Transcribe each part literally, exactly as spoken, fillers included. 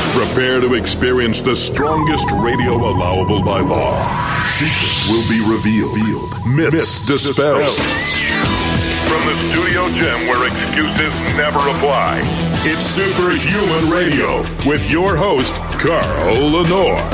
Prepare to experience the strongest radio allowable by law. Secrets will be revealed. Myths, Myths dispelled. From the studio gym where excuses never apply, it's Superhuman Radio with your host, Carl Lenore.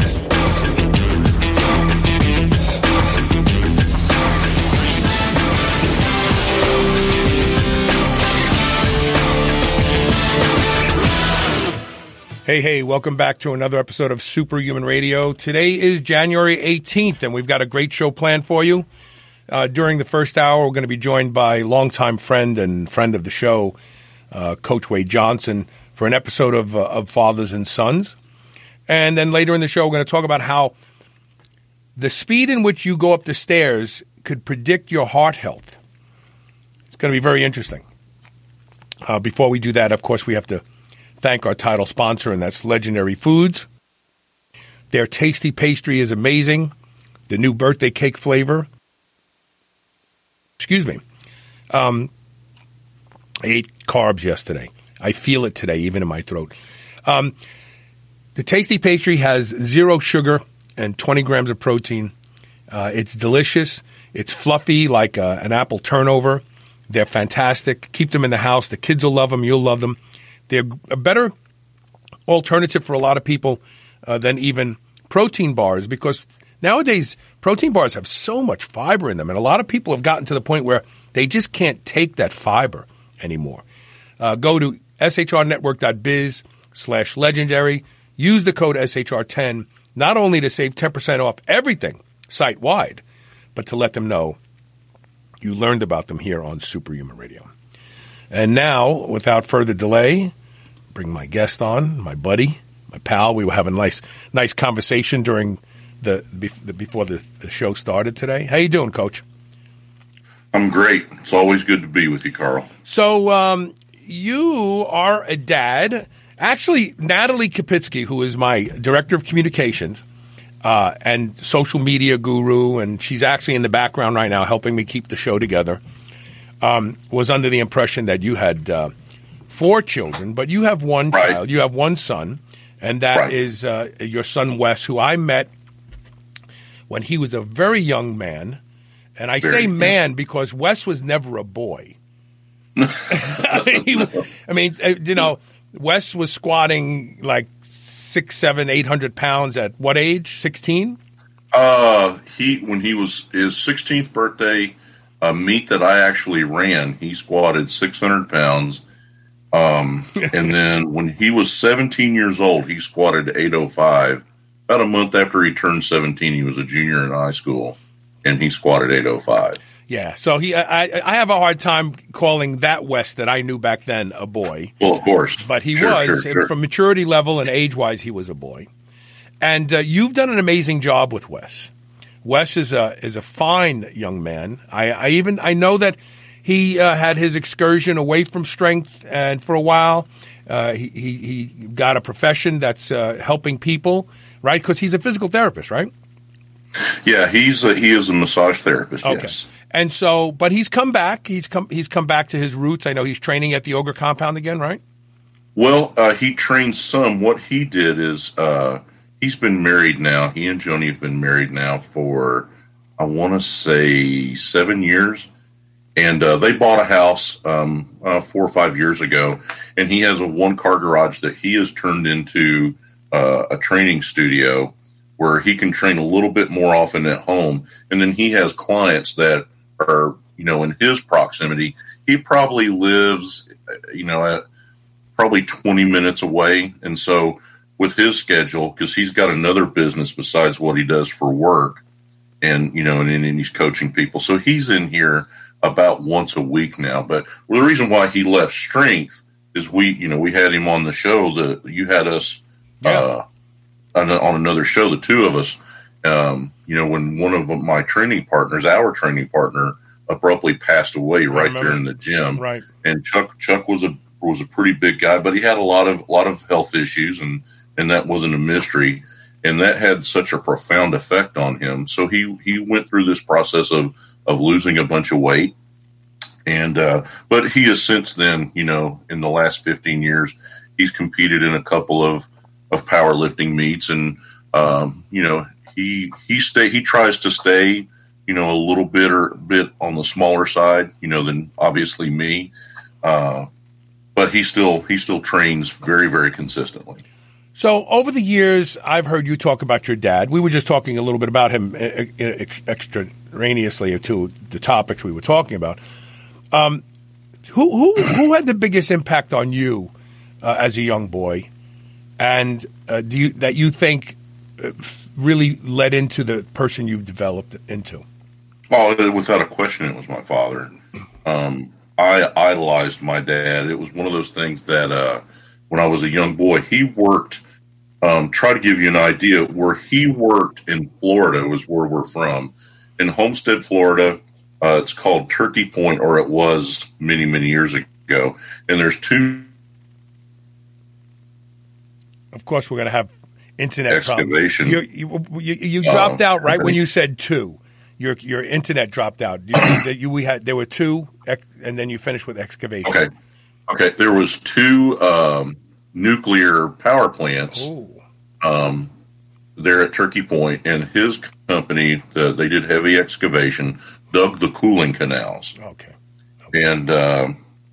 Hey, hey, welcome back to another episode of Superhuman Radio. Today is January eighteenth, and we've got a great show planned for you. Uh, during the first hour, we're going to be joined by longtime friend and friend of the show, uh, Coach Wade Johnson, for an episode of, uh, of Fathers and Sons. And then later in the show, we're going to talk about how the speed in which you go up the stairs could predict your heart health. It's going to be very interesting. Uh, before we do that, of course, we have to thank our title sponsor, and that's Legendary Foods. Their tasty pastry is amazing. The new birthday cake flavor. Excuse me. Um, I ate carbs yesterday. I feel it today, even in my throat. Um, the tasty pastry has zero sugar and twenty grams of protein. Uh, it's delicious. It's fluffy like uh, an apple turnover. They're fantastic. Keep them in the house. The kids will love them. You'll love them. They're a better alternative for a lot of people uh, than even protein bars, because nowadays protein bars have so much fiber in them, and a lot of people have gotten to the point where they just can't take that fiber anymore. Uh, go to shrnetwork.biz slash legendary. Use the code S H R ten, not only to save ten percent off everything site-wide, but to let them know you learned about them here on Superhuman Radio. And now, without further delay, bring my guest on, my buddy, my pal. We were having a nice, nice conversation during the before the, the show started today. How you doing, Coach? I'm great. It's always good to be with you, Carl. So um, you are a dad. Actually, Natalie Kapitsky, who is my director of communications uh, and social media guru, and she's actually in the background right now helping me keep the show together, um, was under the impression that you had uh, four children, but you have one right. child. You have one son, and that right. is uh, your son, Wes, who I met when he was a very young man. And I very, say man yeah. because Wes was never a boy. I, mean, he, I mean, you know, Wes was squatting like six, seven, eight hundred pounds at what age? Sixteen. Uh, he when he was his sixteenth birthday, a meet that I actually ran, he squatted six hundred pounds. Um, and then when he was seventeen years old, he squatted eight oh five. About a month after he turned seventeen, he was a junior in high school, and he squatted eight oh five. Yeah, so he, I, I have a hard time calling that Wes that I knew back then a boy. Well, of course. But he sure, was, sure, sure. from maturity level and age-wise, he was a boy. And uh, you've done an amazing job with Wes. Wes is a is a fine young man. I, I even I know that he uh, had his excursion away from strength, and for a while uh, he, he he got a profession that's uh, helping people, right? Because he's a physical therapist, right? Yeah, he's a, he is a massage therapist. Okay. Yes. And so, but he's come back. He's come. He's come back to his roots. I know he's training at the Ogre Compound again, right? Well, uh, he trains some. What he did is uh, he's been married now. He and Joni have been married now for I want to say seven years, and uh, they bought a house um, uh, four or five years ago. And he has a one-car garage that he has turned into uh, a training studio where he can train a little bit more often at home. And then he has clients that are, you know, in his proximity. He probably lives, you know, at probably twenty minutes away. And so with his schedule, because he's got another business besides what he does for work, and, you know, and, and he's coaching people. So he's in here about once a week now. But well, the reason why he left strength is we, you know, we had him on the show that you had us yeah. uh, on, on another show, the two of us. Um, you know, when one of my training partners, our training partner, abruptly passed away right there in the gym. Right. And Chuck, Chuck was a was a pretty big guy, but he had a lot of a lot of health issues, and and that wasn't a mystery. And that had such a profound effect on him. So he he went through this process of of losing a bunch of weight, and uh, but he has since then, you know, in the last fifteen years, he's competed in a couple of of powerlifting meets, and um, you know, he he stay he tries to stay, you know, a little bit or bit on the smaller side, you know, than obviously me, uh, but he still he still trains very very consistently. So over the years, I've heard you talk about your dad. We were just talking a little bit about him extraneously to the topics we were talking about. Um, who who who had the biggest impact on you uh, as a young boy, and uh, do you that you think uh, really led into the person you've developed into? Oh, without a question, it was my father. Um, I idolized my dad. It was one of those things that uh, when I was a young boy, he worked. Um, try to give you an idea where he worked in Florida was where we're from, in Homestead, Florida. Uh, it's called Turkey Point, or it was many, many years ago. And there's two. Of course, we're going to have internet excavation. You, you, you, you dropped uh, out right when you said two. Your your internet dropped out. You, that you we had there were two, and then you finished with excavation. Okay, okay. There was two. Um, nuclear power plants um, there at Turkey Point, and his company, uh, they did heavy excavation, dug the cooling canals. Okay. okay. And uh,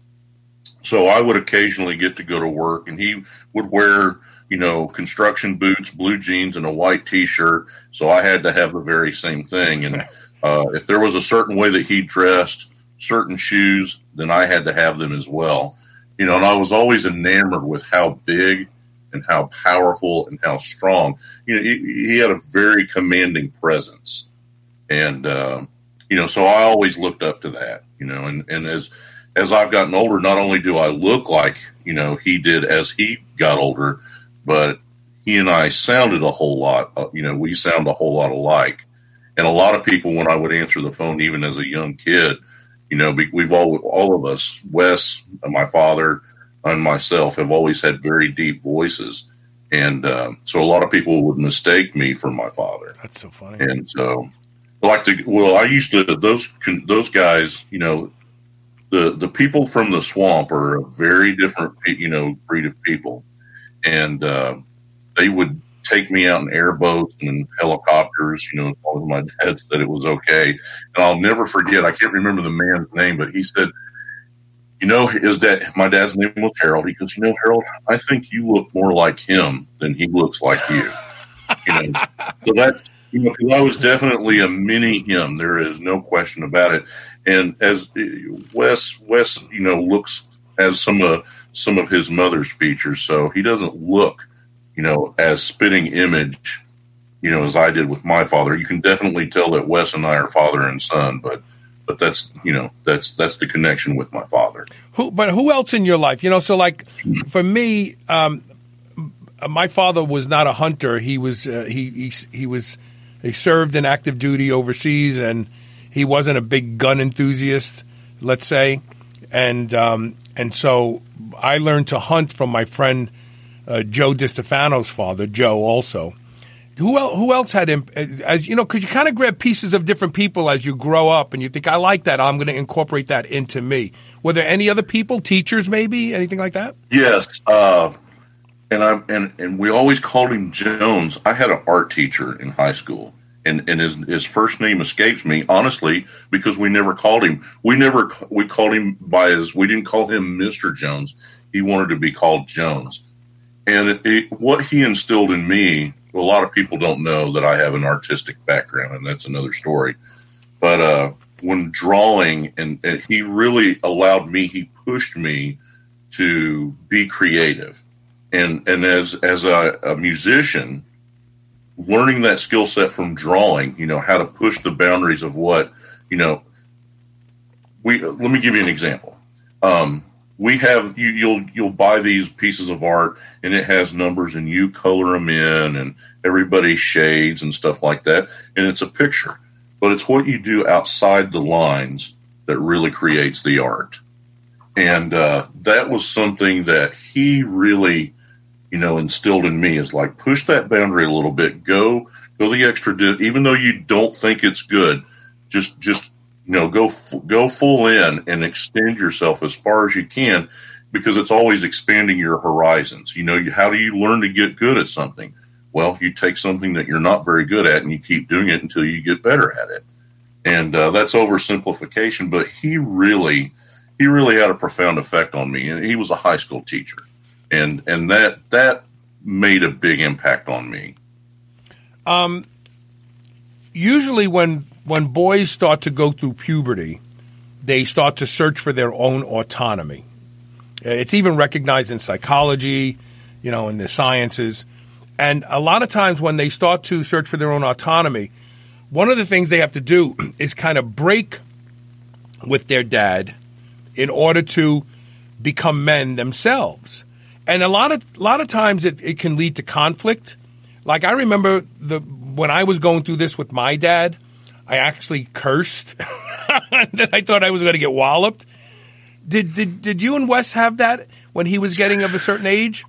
so I would occasionally get to go to work, and he would wear, you know, construction boots, blue jeans, and a white T-shirt. So I had to have the very same thing. And uh, if there was a certain way that he dressed, certain shoes, then I had to have them as well. You know, and I was always enamored with how big and how powerful and how strong. You know, he, he had a very commanding presence. And, uh, you know, so I always looked up to that, you know, and, and as, as I've gotten older, not only do I look like, you know, he did as he got older, but he and I sounded a whole lot, uh, you know, we sound a whole lot alike. And a lot of people, when I would answer the phone, even as a young kid, you know, we've all, all of us, Wes, my father, and myself have always had very deep voices. And uh, so a lot of people would mistake me for my father. That's so funny. And so, like, the, well, I used to, those, those guys, you know, the, the people from the swamp are a very different, you know, breed of people. And uh, they would take me out in airboats and helicopters, you know, as long as my dad said it was okay. And I'll never forget, I can't remember the man's name, but he said, you know, his dad, my dad's name was Harold. He goes, you know, Harold, I think you look more like him than he looks like you. You know, so that's, you know, because I was definitely a mini him. There is no question about it. And as Wes, Wes, you know, looks as some of, some of his mother's features. So he doesn't look, you know, as spitting image, you know, as I did with my father. You can definitely tell that Wes and I are father and son, but, but that's, you know, that's, that's the connection with my father. Who, but who else in your life? You know, so like for me, um, my father was not a hunter. He was, uh, he, he, he was, he served in active duty overseas, and he wasn't a big gun enthusiast, let's say. And, um, and so I learned to hunt from my friend, Uh, Joe DiStefano's father, Joe, also. Who else, who else had him? As you know, because you kind of grab pieces of different people as you grow up, and you think, I like that. I'm going to incorporate that into me. Were there any other people, teachers, maybe, anything like that? Yes, uh, and I and and we always called him Jones. I had an art teacher in high school, and and his his first name escapes me, honestly, because we never called him. We never we called him by his. We didn't call him Mister Jones. He wanted to be called Jones. And it, it, what he instilled in me, a lot of people don't know that I have an artistic background, and that's another story. But uh, when drawing, and, and he really allowed me, he pushed me to be creative. And and as as a, a musician, learning that skill set from drawing, you know, how to push the boundaries of what, you know, we. Let me give you an example. Um, We have you, you'll you'll buy these pieces of art, and it has numbers, and you color them in, and everybody shades and stuff like that, and it's a picture. But it's what you do outside the lines that really creates the art. And uh, that was something that he really, you know, instilled in me, is like, push that boundary a little bit, go go the extra dip, even though you don't think it's good, just just. You know, go go full in and extend yourself as far as you can, because it's always expanding your horizons. You know, you, how do you learn to get good at something? Well, you take something that you're not very good at and you keep doing it until you get better at it. And uh, that's oversimplification, but he really, he really had a profound effect on me. And he was a high school teacher, and and that that made a big impact on me. Um, usually, when when boys start to go through puberty, they start to search for their own autonomy. It's even recognized in psychology, you know, in the sciences. And a lot of times when they start to search for their own autonomy, one of the things they have to do is kind of break with their dad in order to become men themselves. And a lot of a lot of times it, it can lead to conflict. Like I remember the when I was going through this with my dad, I actually cursed. And then I thought I was going to get walloped. Did did did you and Wes have that when he was getting of a certain age?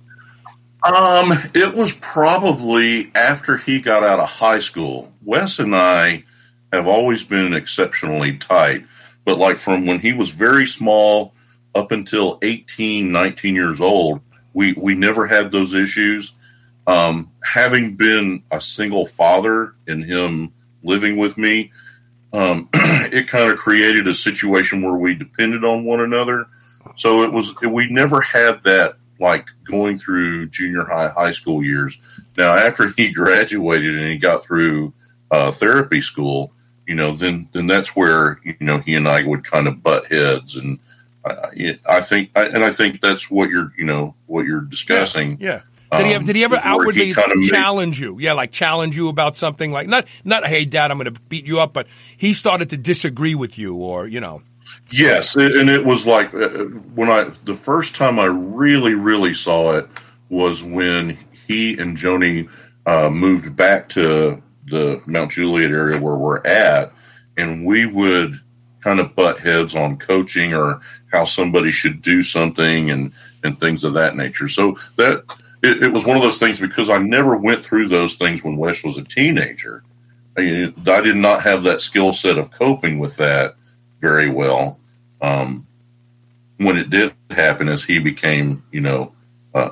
Um, it was probably after he got out of high school. Wes and I have always been exceptionally tight, but like from when he was very small up until eighteen, nineteen years old, we, we never had those issues. Um, having been a single father and him living with me, um, it kind of created a situation where we depended on one another. So it was, we never had that like going through junior high, high school years. Now, after he graduated and he got through uh, therapy school, you know, then then that's where, you know, he and I would kind of butt heads. And I, I think, and I think that's what you're, you know, what you're discussing. Yeah. yeah. Did he have, did he ever um, outwardly he kind of challenge made, you? Yeah, like challenge you about something like not, not, hey, Dad, I'm going to beat you up, but he started to disagree with you or, you know. Yes, and it was like when I the first time I really, really saw it was when he and Joni uh, moved back to the Mount Juliet area where we're at, and we would kind of butt heads on coaching or how somebody should do something and, and things of that nature. So that it, it was one of those things because I never went through those things when Wes was a teenager. I, mean, I did not have that skill set of coping with that very well. Um, when it did happen, as he became, you know, uh,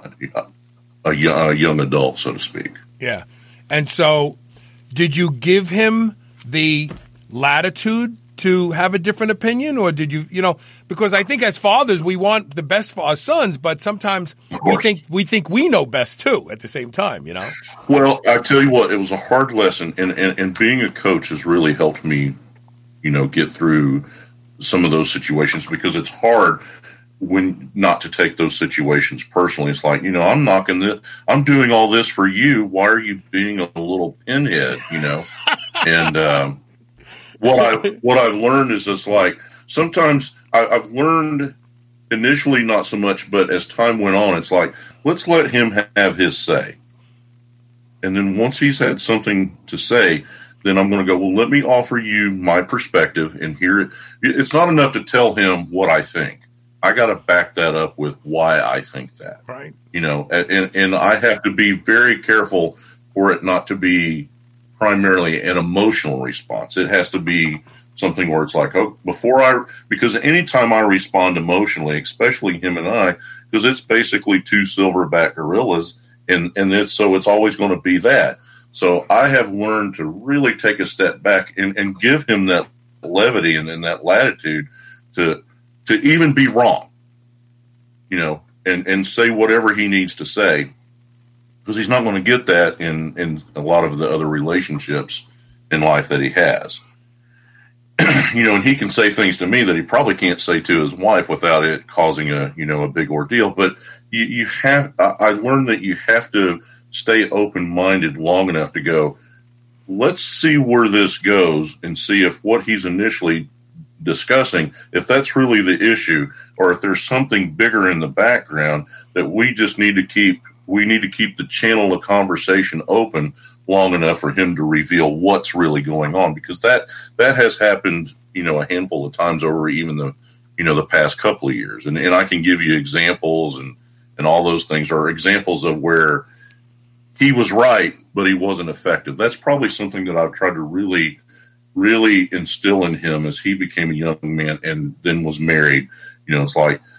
a, young, a young adult, so to speak. Yeah. And so did you give him the latitude to have a different opinion, or did you, you know, because I think as fathers, we want the best for our sons, but sometimes we think, we think we know best too at the same time, you know? Well, I tell you what, it was a hard lesson, and, and, and being a coach has really helped me, you know, get through some of those situations, because it's hard when not to take those situations personally. It's like, you know, I'm knocking this, I'm doing all this for you. Why are you being a little pinhead, you know? and, um, what I, what I've learned is it's like, sometimes I, I've learned initially not so much, but as time went on, it's like, let's let him have his say. And then once he's had something to say, then I'm going to go, well, let me offer you my perspective. And here, it's not enough to tell him what I think. I got to back that up with why I think that. Right. You know, and, and I have to be very careful for it not to be primarily an emotional response. It has to be something where it's like, oh, before I, because anytime I respond emotionally, especially him and I, because it's basically two silverback gorillas, and, and it's, so it's always going to be that. So I have learned to really take a step back and, and give him that levity and, and that latitude to to even be wrong, you know, and, and say whatever he needs to say, because he's not going to get that in, in a lot of the other relationships in life that he has. You know, and he can say things to me that he probably can't say to his wife without it causing a, you know, a big ordeal. But you, you have, I learned that you have to stay open-minded long enough to go, let's see where this goes and see if what he's initially discussing, if that's really the issue, or if there's something bigger in the background that we just need to keep, we need to keep the channel of conversation open long enough for him to reveal what's really going on. Because that, that has happened, you know, a handful of times over even the, you know, the past couple of years. And, and I can give you examples and, and all those things are examples of where he was right, but he wasn't effective. That's probably something that I've tried to really, really instill in him as he became a young man and then was married. You know, it's like,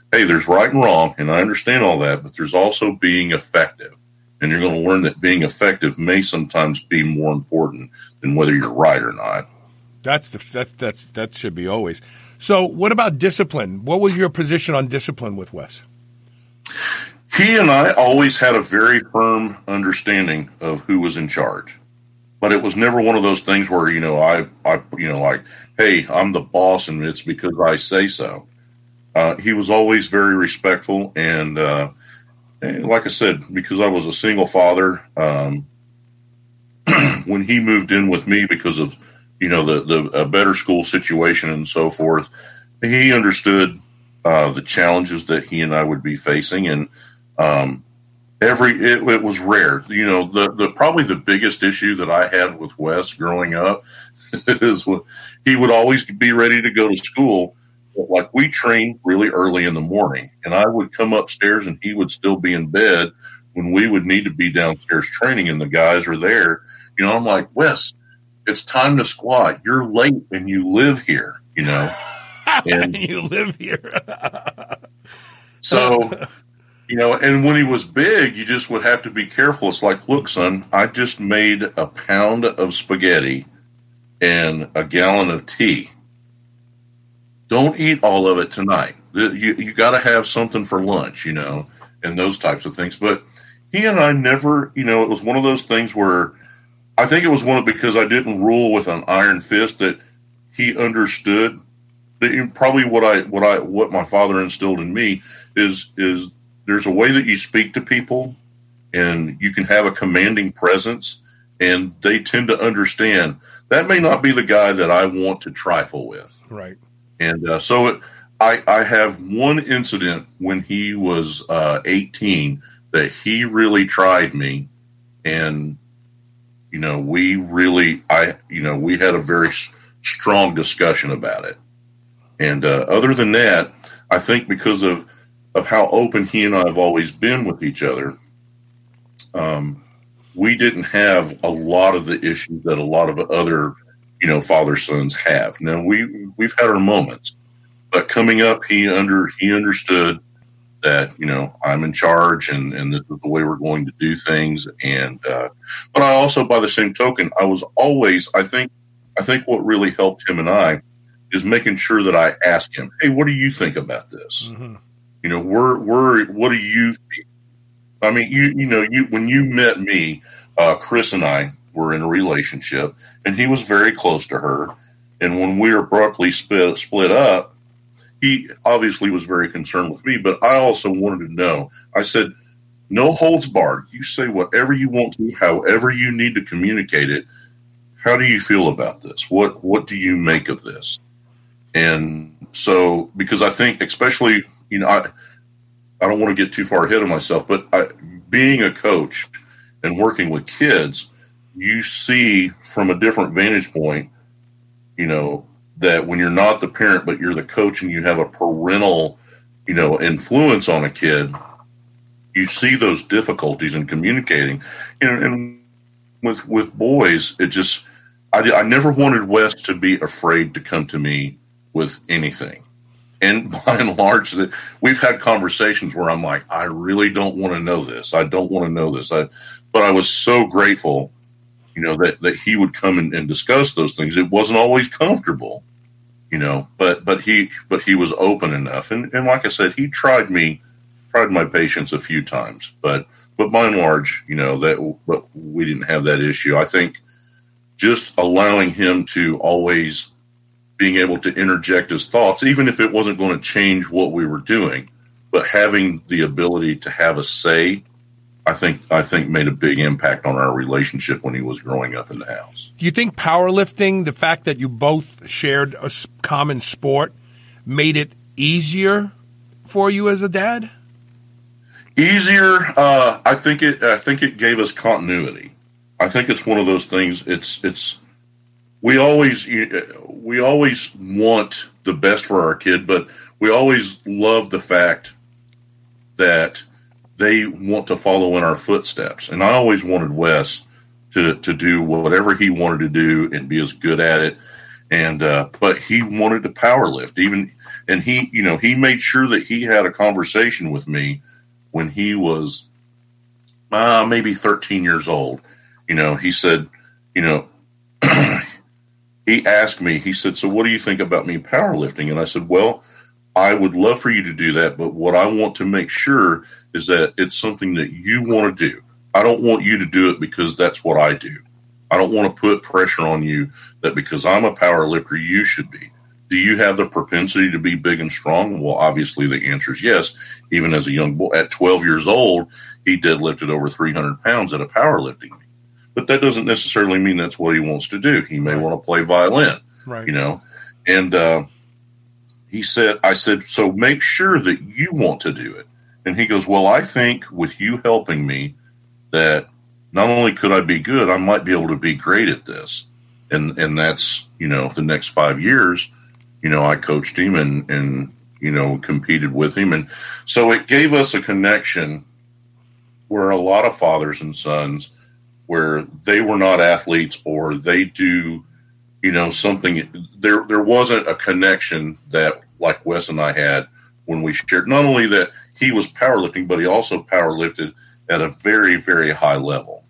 hey, there's right and wrong, and I understand all that, but there's also being effective. And you're going to learn that being effective may sometimes be more important than whether you're right or not. That's the, that's that's that should be always. So, what about discipline? What was your position on discipline with Wes? He and I always had a very firm understanding of who was in charge, but it was never one of those things where you know I I you know like, hey, I'm the boss and it's because I say so. Uh, he was always very respectful, and, uh, and like I said, because I was a single father, um, when he moved in with me because of you know, the, the a better school situation and so forth, he understood uh, the challenges that he and I would be facing. And um, every, it, it was rare. You know, the, the, probably the biggest issue that I had with Wes growing up is what he would always be ready to go to school. But like we trained really early in the morning, and I would come upstairs and he would still be in bed when we would need to be downstairs training and the guys are there. You know, I'm like, Wes, it's time to squat. You're late and you live here, you know. And you live here. So, you know, and when he was big, you just would have to be careful. It's like, look, son, I just made a pound of spaghetti and a gallon of tea. Don't eat all of it tonight. You, you got to have something for lunch, you know, and those types of things. But he and I never, you know, it was one of those things where I think it was one of because I didn't rule with an iron fist that he understood that probably what I what I what my father instilled in me is is there's a way that you speak to people and you can have a commanding presence and they tend to understand that may not be the guy that I want to trifle with. Right. And uh, so it, I I have one incident when he was uh, eighteen that he really tried me and you know, we really, I, you know, we had a very s- strong discussion about it. And uh, other than that, I think because of, of how open he and I have always been with each other, um, we didn't have a lot of the issues that a lot of other, you know, father-sons have. Now, we, we've had our moments, but coming up, he under he understood that, you know, I'm in charge and, and this is the way we're going to do things. And, uh, but I also, by the same token, I was always, I think, I think what really helped him and I is making sure that I ask him, hey, what do you think about this? Mm-hmm. You know, we're, we're, what do you think? I mean, you, you know, you, when you met me, uh, Chris and I were in a relationship and he was very close to her. And when we were abruptly split, split up, he obviously was very concerned with me, but I also wanted to know. I said, no holds barred. You say whatever you want to, however you need to communicate it. How do you feel about this? What What do you make of this? And so, because I think, especially, you know, I, I don't want to get too far ahead of myself, but I, being a coach and working with kids, you see from a different vantage point, you know, that when you're not the parent, but you're the coach and you have a parental, you know, influence on a kid, you see those difficulties in communicating. And, and with, with boys, it just, I, I never wanted Wes to be afraid to come to me with anything. And by and large, that we've had conversations where I'm like, I really don't want to know this. I don't want to know this. I, but I was so grateful, you know, that, that he would come and, and discuss those things. It wasn't always comfortable, you know, but, but he, but he was open enough. And, and like I said, he tried me, tried my patience a few times, but, but by and large, you know, that, but we didn't have that issue. I think just allowing him to always being able to interject his thoughts, even if it wasn't going to change what we were doing, but having the ability to have a say, I think I think made a big impact on our relationship when he was growing up in the house. Do you think powerlifting, the fact that you both shared a common sport, made it easier for you as a dad? Easier, uh, I think it. I think it gave us continuity. I think it's one of those things. It's it's we always we always want the best for our kid, but we always love the fact that they want to follow in our footsteps. And I always wanted Wes to, to do whatever he wanted to do and be as good at it. And, uh, but he wanted to power lift even, And he, you know, he made sure that he had a conversation with me when he was uh, maybe thirteen years old. You know, he said, you know, he asked me, he said, so what do you think about me powerlifting? And I said, well, I would love for you to do that, but what I want to make sure is that it's something that you want to do. I don't want you to do it because that's what I do. I don't want to put pressure on you that because I'm a power lifter, you should be. Do you have the propensity to be big and strong? Well, obviously the answer is yes. Even as a young boy, at twelve years old, he deadlifted over three hundred pounds at a powerlifting meet. But that doesn't necessarily mean that's what he wants to do. He may right. want to play violin, right. you know. And uh, he said, I said, so make sure that you want to do it. And he goes, well, I think with you helping me that not only could I be good, I might be able to be great at this. And and that's, you know, the next five years, you know, I coached him and, and, you know, competed with him. And so it gave us a connection where a lot of fathers and sons, where they were not athletes or they do, you know, something, there there wasn't a connection that like Wes and I had when we shared, not only that he was powerlifting, but he also powerlifted at a very, very high level.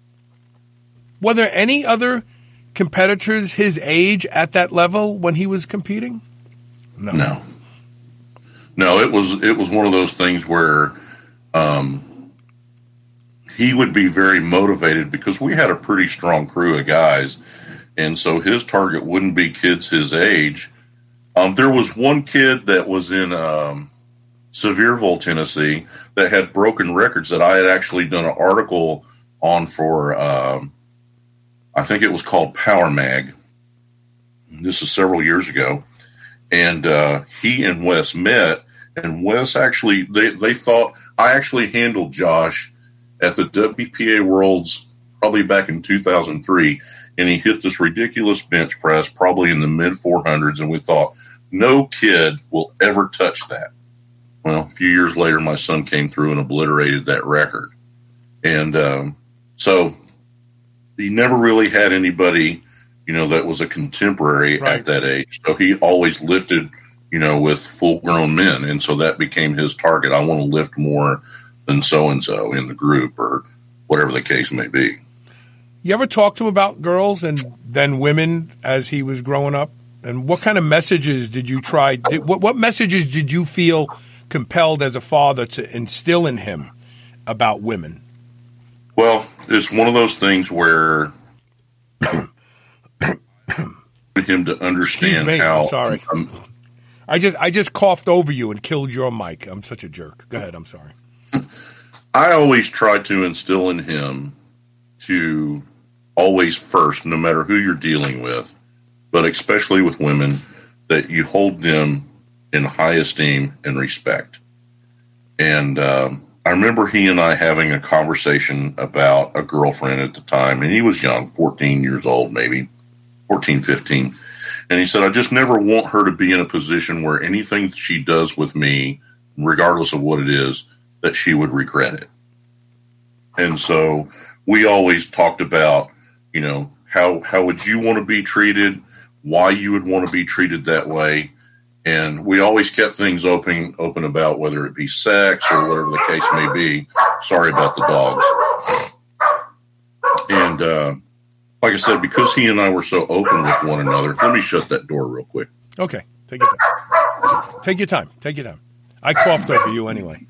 Were there any other competitors his age at that level when he was competing? No. No. No, it was it was one of those things where um, he would be very motivated because we had a pretty strong crew of guys, and so his target wouldn't be kids his age. Um, there was one kid that was in um, Sevierville, Tennessee, that had broken records that I had actually done an article on for, um, I think it was called Power Mag. This is several years ago. And uh, he and Wes met, and Wes actually, they, they thought, I actually handled Josh at the W P A Worlds probably back in two thousand three, and he hit this ridiculous bench press probably in the mid four hundreds, and we thought, no kid will ever touch that. Well, a few years later, my son came through and obliterated that record. And um, so he never really had anybody, you know, that was a contemporary right. at that age. So he always lifted, you know, with full-grown men. And so that became his target. I want to lift more than so-and-so in the group or whatever the case may be. You ever talk to him about girls and then women as he was growing up? And what kind of messages did you try? Did, what, what messages did you feel compelled as a father to instill in him about women? Well, it's one of those things where him to understand me, how. I'm sorry, um, I just I just coughed over you and killed your mic. I'm such a jerk. Go ahead. I'm sorry. I always try to instill in him to always first, no matter who you're dealing with, but especially with women, that you hold them in high esteem and respect. And um, I remember he and I having a conversation about a girlfriend at the time, and he was young, fourteen years old, maybe fourteen, fifteen. And he said, I just never want her to be in a position where anything she does with me, regardless of what it is, that she would regret it. And so we always talked about, you know, how, how would you want to be treated, why you would want to be treated that way. And we always kept things open, open about whether it be sex or whatever the case may be. Sorry about the dogs. And uh, like I said, because he and I were so open with one another, let me shut that door real quick. Okay. Take your time. Take your time. Take your time. I coughed over you anyway.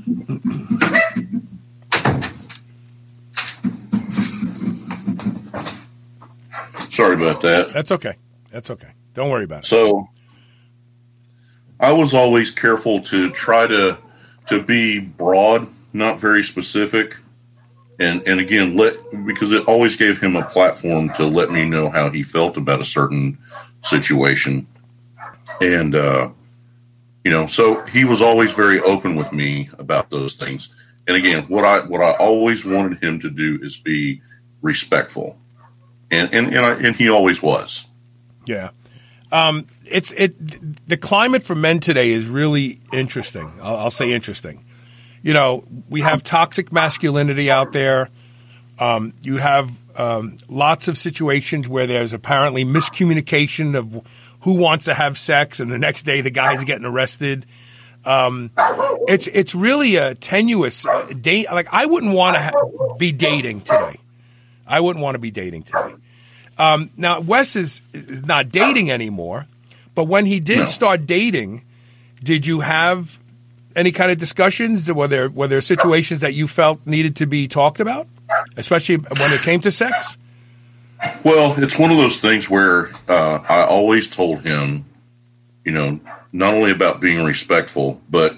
Sorry about that. That's okay. That's okay. Don't worry about it. So I was always careful to try to to be broad, not very specific. And and again, let because it always gave him a platform to let me know how he felt about a certain situation. And uh, you know, so he was always very open with me about those things. And again, what I what I always wanted him to do is be respectful. And and and, I, and he always was. Yeah. Um, it's it. The climate for men today is really interesting. I'll, I'll say interesting. You know, we have toxic masculinity out there. Um, you have um, lots of situations where there's apparently miscommunication of who wants to have sex, and the next day the guy's getting arrested. Um, it's it's really a tenuous uh, date. Like I wouldn't want to ha- be dating today. I wouldn't want to be dating today. Um, now Wes is, is not dating anymore, but when he did no. start dating, did you have any kind of discussions? Were there were there situations that you felt needed to be talked about, especially when it came to sex? Well, it's one of those things where uh, I always told him, you know, not only about being respectful, but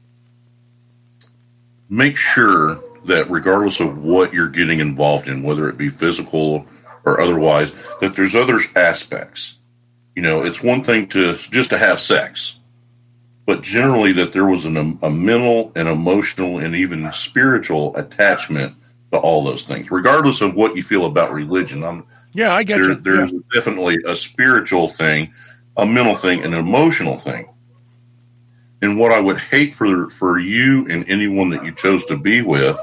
make sure that regardless of what you're getting involved in, whether it be physical or otherwise, that there's other aspects. You know, it's one thing to just to have sex, but generally that there was an, a mental and emotional and even spiritual attachment to all those things, regardless of what you feel about religion. I'm, yeah, I get there, you. There's yeah. definitely a spiritual thing, a mental thing, and an emotional thing. And what I would hate for for you and anyone that you chose to be with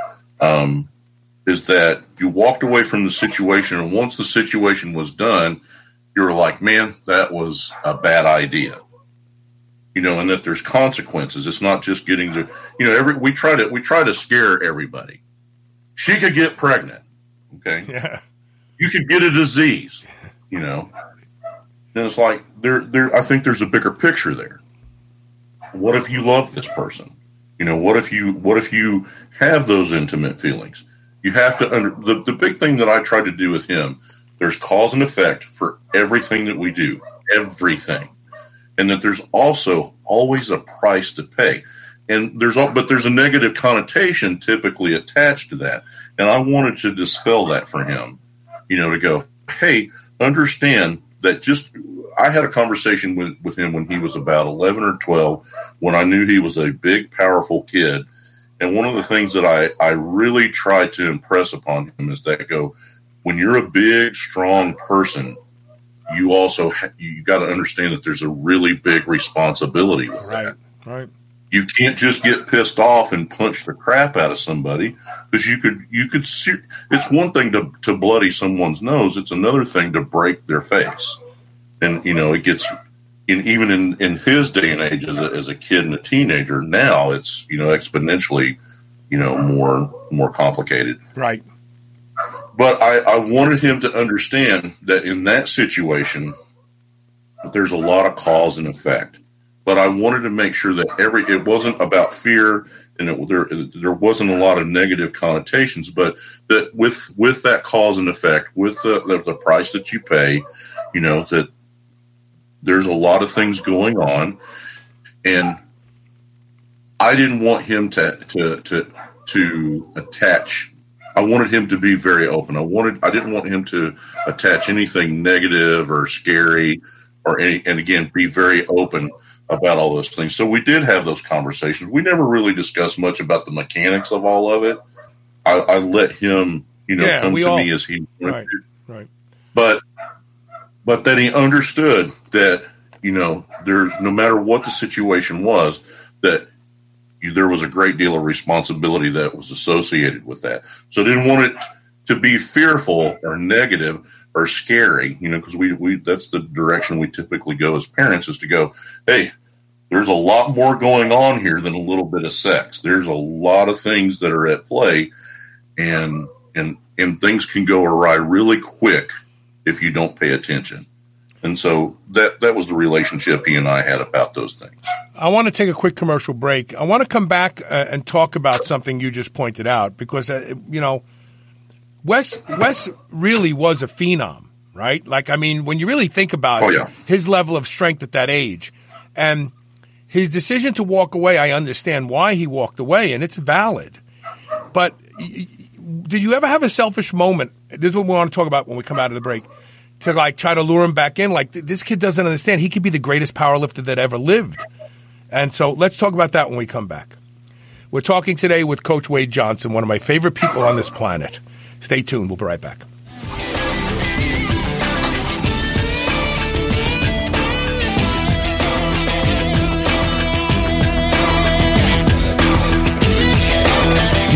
um, is that you walked away from the situation, and once the situation was done, you were like, man, that was a bad idea. You know, and that there's consequences. It's not just getting to, you know, every we try to we try to scare everybody. She could get pregnant. Okay. Yeah. You could get a disease, you know. And it's like there there I think there's a bigger picture there. What if you love this person? You know, what if you what if you have those intimate feelings? You have to under the, the big thing that I try to do with him, there's cause and effect for everything that we do. Everything. And that there's also always a price to pay. And there's all, but there's a negative connotation typically attached to that. And I wanted to dispel that for him, you know, to go, hey, understand that just, I had a conversation with, with him when he was about eleven or twelve, when I knew he was a big, powerful kid. And one of the things that I, I really tried to impress upon him is that go, when you're a big, strong person, you also ha- you got to understand that there's a really big responsibility with right, that. Right. You can't just get pissed off and punch the crap out of somebody, because you could you could see, it's one thing to, to bloody someone's nose, it's another thing to break their face. And you know, it gets in, even in, in his day and age as a, as a kid and a teenager, now it's, you know, exponentially, you know, more more complicated. Right. But I, I wanted him to understand that in that situation, there's a lot of cause and effect. But I wanted to make sure that every it wasn't about fear, and it, there there wasn't a lot of negative connotations. But that with with that cause and effect, with the, the, the price that you pay, you know, that there's a lot of things going on, and I didn't want him to to to to attach. I wanted him to be very open. I wanted, I didn't want him to attach anything negative or scary or any, and again, be very open about all those things. So we did have those conversations. We never really discussed much about the mechanics of all of it. I, I let him, you know, yeah, come to all, me as he wanted right, to. Right. But, but then he understood that, you know, there, no matter what the situation was, that there was a great deal of responsibility that was associated with that. So I didn't want it to be fearful or negative or scary, you know, because we, we that's the direction we typically go as parents, is to go, hey, there's a lot more going on here than a little bit of sex. There's a lot of things that are at play, and and and things can go awry really quick if you don't pay attention. And so that that was the relationship he and I had about those things. I want to take a quick commercial break. I want to come back uh, and talk about something you just pointed out, because, uh, you know, Wes Wes really was a phenom, right? Like, I mean, when you really think about oh, it, yeah. his level of strength at that age, and his decision to walk away, I understand why he walked away, and it's valid. But did you ever have a selfish moment? This is what we want to talk about when we come out of the break. To like try to lure him back in, like this kid doesn't understand. He could be the greatest powerlifter that ever lived. And so let's talk about that when we come back. We're talking today with Coach Wade Johnson, one of my favorite people on this planet. Stay tuned. We'll be right back.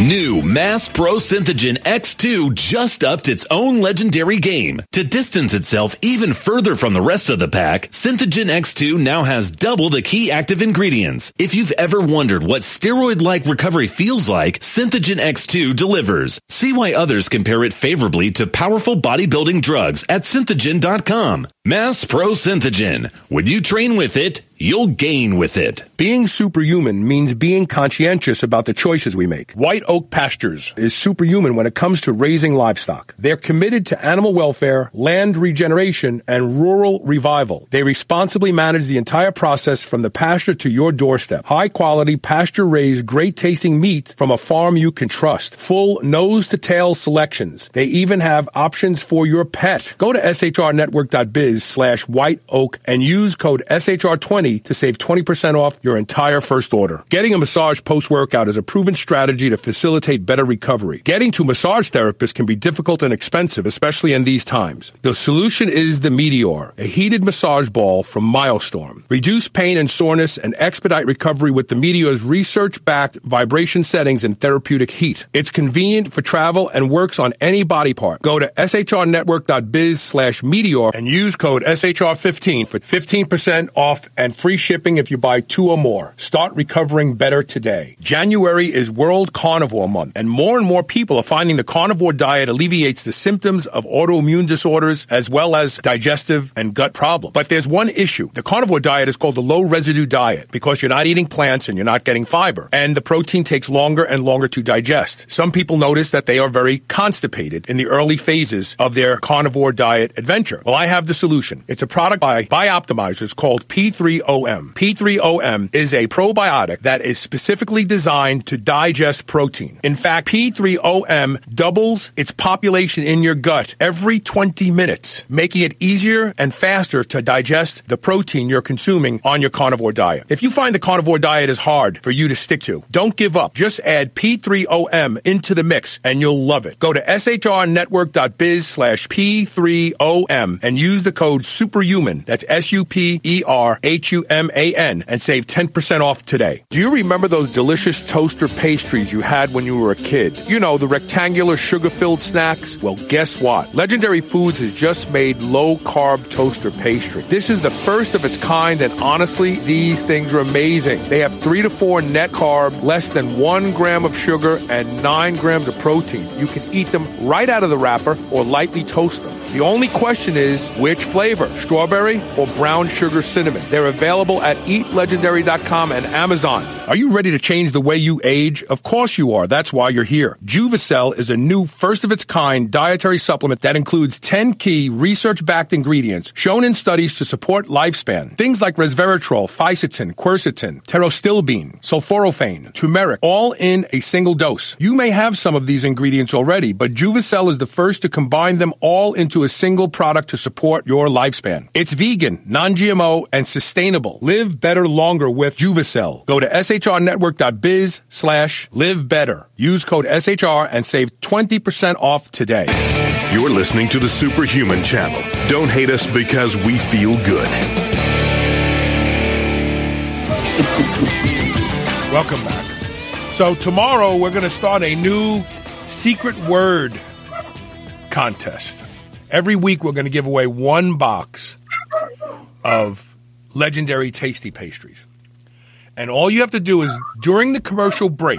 New Mass Pro Synthogen X two just upped its own legendary game. To distance itself even further from the rest of the pack, Synthogen X two now has double the key active ingredients. If you've ever wondered what steroid-like recovery feels like, Synthogen X two delivers. See why others compare it favorably to powerful bodybuilding drugs at synthogen dot com. Mass Pro Synthogen. When you train with it, you'll gain with it. Being superhuman means being conscientious about the choices we make. White Oak Pastures is superhuman when it comes to raising livestock. They're committed to animal welfare, land regeneration, and rural revival. They responsibly manage the entire process from the pasture to your doorstep. High-quality, pasture-raised, great-tasting meat from a farm you can trust. Full nose-to-tail selections. They even have options for your pet. Go to S H R network dot biz slash white oak and use code S H R twenty to save twenty percent off your entire first order. Getting a massage post-workout is a proven strategy to facilitate better recovery. Getting to massage therapists can be difficult and expensive, especially in these times. The solution is the Meteor, a heated massage ball from Milestorm. Reduce pain and soreness and expedite recovery with the Meteor's research-backed vibration settings and therapeutic heat. It's convenient for travel and works on any body part. Go to S H R network dot biz slash Meteor and use code S H R fifteen for fifteen percent off and free shipping if you buy two or more. Start recovering better today. January is World Carnivore Month, and more and more people are finding the carnivore diet alleviates the symptoms of autoimmune disorders as well as digestive and gut problems. But there's one issue. The carnivore diet is called the low residue diet because you're not eating plants and you're not getting fiber, and the protein takes longer and longer to digest. Some people notice that they are very constipated in the early phases of their carnivore diet adventure. Well, I have the solution. It's a product by Bioptimizers called P three O M. P three O M is a probiotic that is specifically designed to digest protein. In fact, P three O M doubles its population in your gut every twenty minutes, making it easier and faster to digest the protein you're consuming on your carnivore diet. If you find the carnivore diet is hard for you to stick to, don't give up. Just add P three O M into the mix and you'll love it. Go to S H R network dot biz slash P three O M and use the code SUPERHUMAN. That's S U P E R H U M A N and save ten percent off today. Do you remember those delicious toaster pastries you had when you were a kid? You know, the rectangular sugar-filled snacks? Well, guess what? Legendary Foods has just made low-carb toaster pastry. This is the first of its kind, and honestly, these things are amazing. They have three to four net carb, less than one gram of sugar, and nine grams of protein. You can eat them right out of the wrapper or lightly toast them. The only question is, which flavor? Strawberry or brown sugar cinnamon? They're available at eat legendary dot com and Amazon. Are you ready to change the way you age? Of course you are. That's why you're here. Juvicel is a new first-of-its-kind dietary supplement that includes ten key research-backed ingredients shown in studies to support lifespan. Things like resveratrol, fisetin, quercetin, pterostilbene, sulforaphane, turmeric, all in a single dose. You may have some of these ingredients already, but Juvicel is the first to combine them all into a single product to support your lifespan. It's vegan, non-G M O, and sustainable. Live better longer with Juvicel. Go to S H R network dot biz slash live better. Use code S H R and save twenty percent off today. You're listening to the Superhuman Channel. Don't hate us because we feel good. Welcome back. So tomorrow we're going to start a new secret word contest. Every week we're going to give away one box of legendary tasty pastries. And all you have to do is, during the commercial break,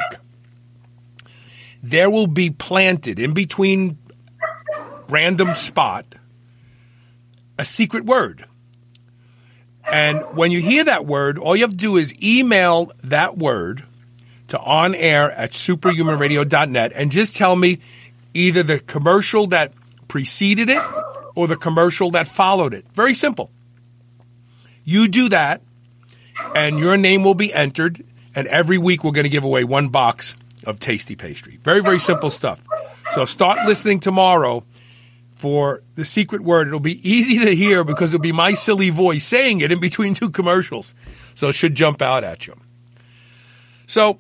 there will be planted in between random spot a secret word. And when you hear that word, all you have to do is email that word to onair at superhuman radio dot net and just tell me either the commercial that preceded it or the commercial that followed it. Very simple. You do that, and your name will be entered, and every week we're going to give away one box of tasty pastry. Very, very simple stuff. So start listening tomorrow for the secret word. It'll be easy to hear because it'll be my silly voice saying it in between two commercials. So it should jump out at you. So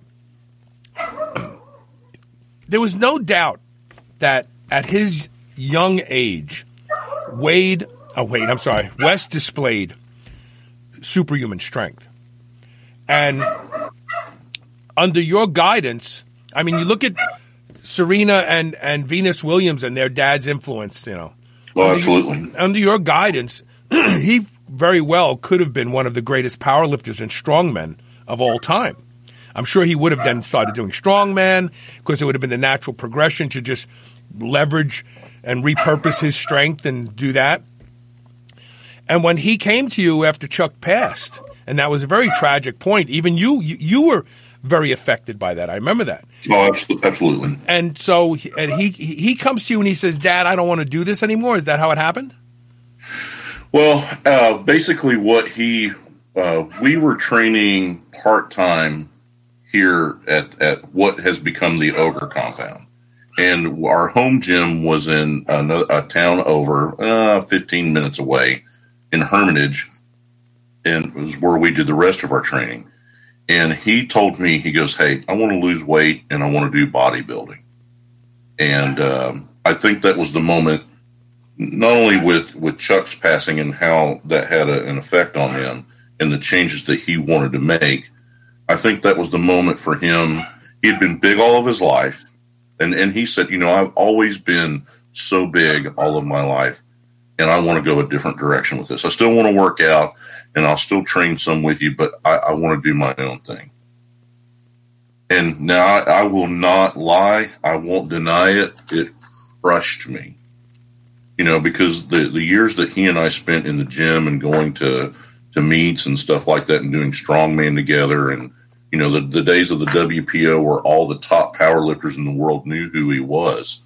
there was no doubt that at his young age, Wade, oh wait, I'm sorry, Wes displayed superhuman strength. And under your guidance, I mean, you look at Serena and, and Venus Williams and their dad's influence, you know. Well, under, absolutely. Under your guidance, he very well could have been one of the greatest powerlifters and strongmen of all time. I'm sure he would have then started doing strongman because it would have been the natural progression to just leverage and repurpose his strength and do that. And when he came to you after Chuck passed, and that was a very tragic point, even you, you, you were very affected by that. I remember that. Oh, absolutely. And so and he he comes to you and he says, Dad, I don't want to do this anymore. Is that how it happened? Well, uh, basically what he, uh, we were training part-time here at, at what has become the Ogre compound. And our home gym was in a, a town over uh, fifteen minutes away in Hermitage, and it was where we did the rest of our training. And he told me, he goes, hey, I want to lose weight and I want to do bodybuilding. And um, I think that was the moment, not only with, with Chuck's passing and how that had a, an effect on him and the changes that he wanted to make, I think that was the moment for him. He had been big all of his life. And, and he said, you know, I've always been so big all of my life, and I want to go a different direction with this. I still want to work out, and I'll still train some with you, but I, I want to do my own thing. And now I, I will not lie. I won't deny it. It crushed me, you know, because the, the years that he and I spent in the gym and going to, to meets and stuff like that and doing strongman together, and, you know, the, the days of the W P O where all the top powerlifters in the world knew who he was.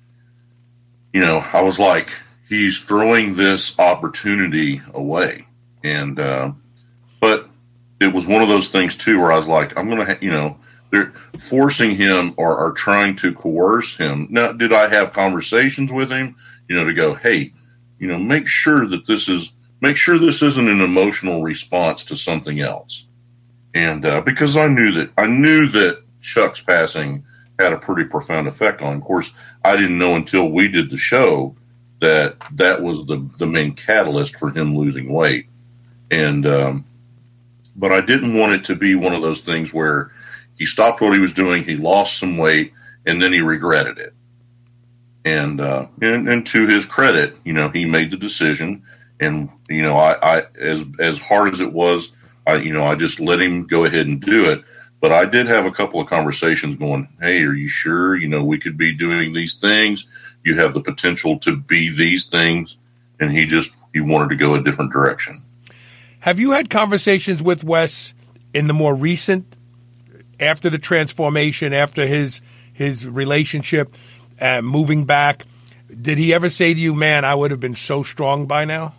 You know, I was like, he's throwing this opportunity away. And, uh, but it was one of those things too, where I was like, I'm going to, ha- you know, they're forcing him or, or trying to coerce him. Now, did I have conversations with him, you know, to go, hey, you know, make sure that this is, make sure this isn't an emotional response to something else. And, uh, because I knew that, I knew that Chuck's passing had a pretty profound effect on him. Of course, I didn't know until we did the show that that was the, the main catalyst for him losing weight. And, um, but I didn't want it to be one of those things where he stopped what he was doing, he lost some weight, and then he regretted it. And, uh, and, and to his credit, you know, he made the decision, and, you know, I, I, as, as hard as it was, I, you know, I just let him go ahead and do it. But I did have a couple of conversations going, hey, are you sure, you know, we could be doing these things? You have the potential to be these things. And he just, he wanted to go a different direction. Have you had conversations with Wes in the more recent, after the transformation, after his his relationship, uh, moving back? Did he ever say to you, man, I would have been so strong by now?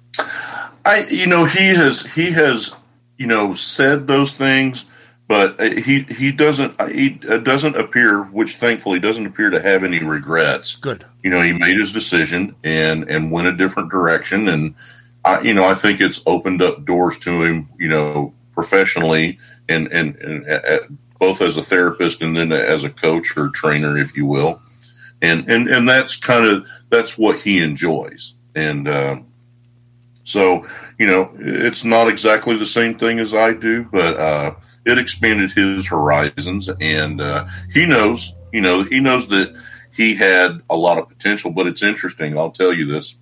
I, you know, he has, he has, you know, said those things, but he, he doesn't, he doesn't appear, which thankfully doesn't appear to have any regrets. Good. You know, he made his decision and, and went a different direction. And I, you know, I think it's opened up doors to him, you know, professionally and, and, and uh, both as a therapist and then as a coach or trainer, if you will. And, and, and that's kind of, that's what he enjoys. And, uh, so, you know, it's not exactly the same thing as I do, but, uh, it expanded his horizons, and, uh, he knows, you know, he knows that he had a lot of potential. But it's interesting. I'll tell you this.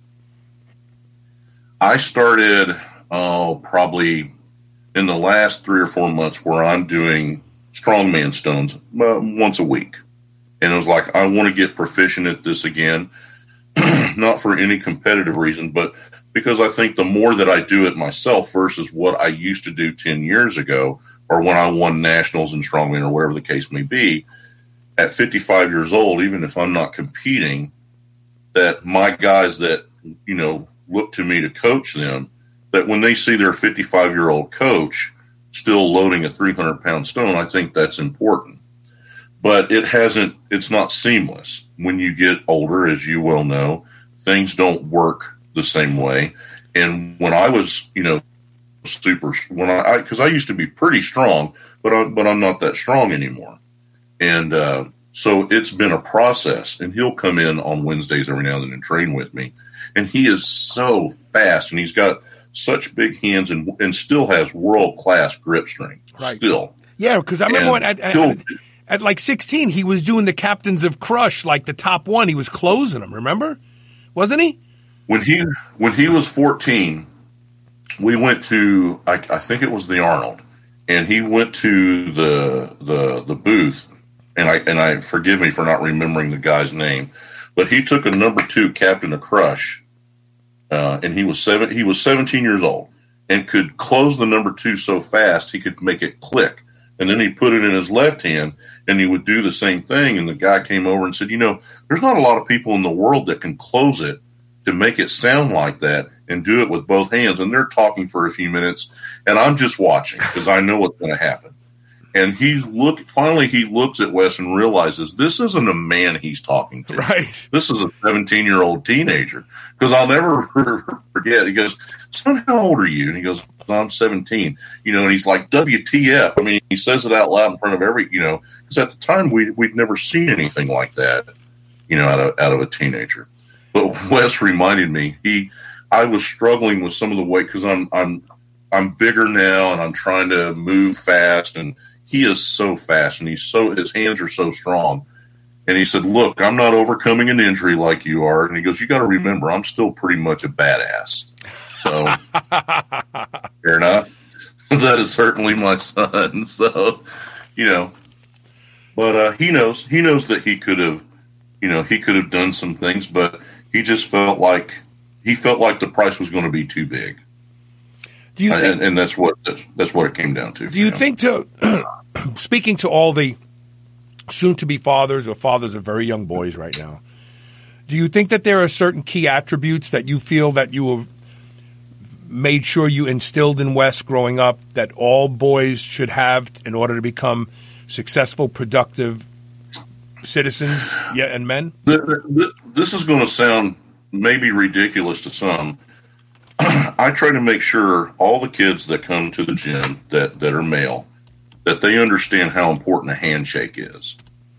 I started, oh, probably in the last three or four months where I'm doing strongman stones uh, once a week. And it was like, I want to get proficient at this again, not for any competitive reason, but because I think the more that I do it myself versus what I used to do ten years ago, or when I won nationals in strongman or whatever the case may be, at fifty-five years old, even if I'm not competing, that my guys that, you know, look to me to coach them, that when they see their fifty-five-year-old coach still loading a three hundred pound stone, I think that's important. But it hasn't, it's not seamless. When you get older, as you well know, things don't work the same way. And when I was, you know, super, when I, because I, I used to be pretty strong, but I, but I'm not that strong anymore. And uh, so it's been a process. And he'll come in on Wednesdays every now and then and train with me. And he is so fast, and he's got such big hands, and and still has world class grip strength. Right. Still, yeah. Because I remember when at, at, At like sixteen, he was doing the Captains of Crush, like the top one. He was closing them, remember? Wasn't he? When he when he was fourteen, we went to, I, I think it was the Arnold, and he went to the the the booth, and I and I forgive me for not remembering the guy's name, but he took a number two Captain of Crush, uh, and he was seven he was seventeen years old and could close the number two so fast he could make it click. And then he put it in his left hand, and he would do the same thing. And the guy came over and said, you know, there's not a lot of people in the world that can close it to make it sound like that and do it with both hands. And they're talking for a few minutes, and I'm just watching because I know what's going to happen. And he's look. Finally, he looks at Wes and realizes this isn't a man he's talking to. Right. This is a seventeen-year-old teenager. Because I'll never forget. He goes, son, how old are you? And he goes, I'm seventeen. You know, and he's like, W T F. I mean, he says it out loud in front of every, you know, because at the time we, we'd never seen anything like that, you know, out of, out of a teenager. But Wes reminded me, he, I was struggling with some of the weight because I'm, I'm, I'm bigger now and I'm trying to move fast, and he is so fast and he's so, his hands are so strong. And he said, look, I'm not overcoming an injury like you are. And he goes, you got to remember, I'm still pretty much a badass. So, fair enough. That is certainly my son. So, you know, but uh, he knows, he knows that he could have, you know, he could have done some things, but he just felt like, he felt like the price was going to be too big. Do you think, and, and that's what, that's, that's what it came down to. Do you him. think to, speaking to all the soon-to-be fathers or fathers of very young boys right now, do you think that there are certain key attributes that you feel that you have made sure you instilled in Wes growing up that all boys should have in order to become successful, productive citizens and men? This is going to sound maybe ridiculous to some. I try to make sure all the kids that come to the gym that, that are male, that they understand how important a handshake is,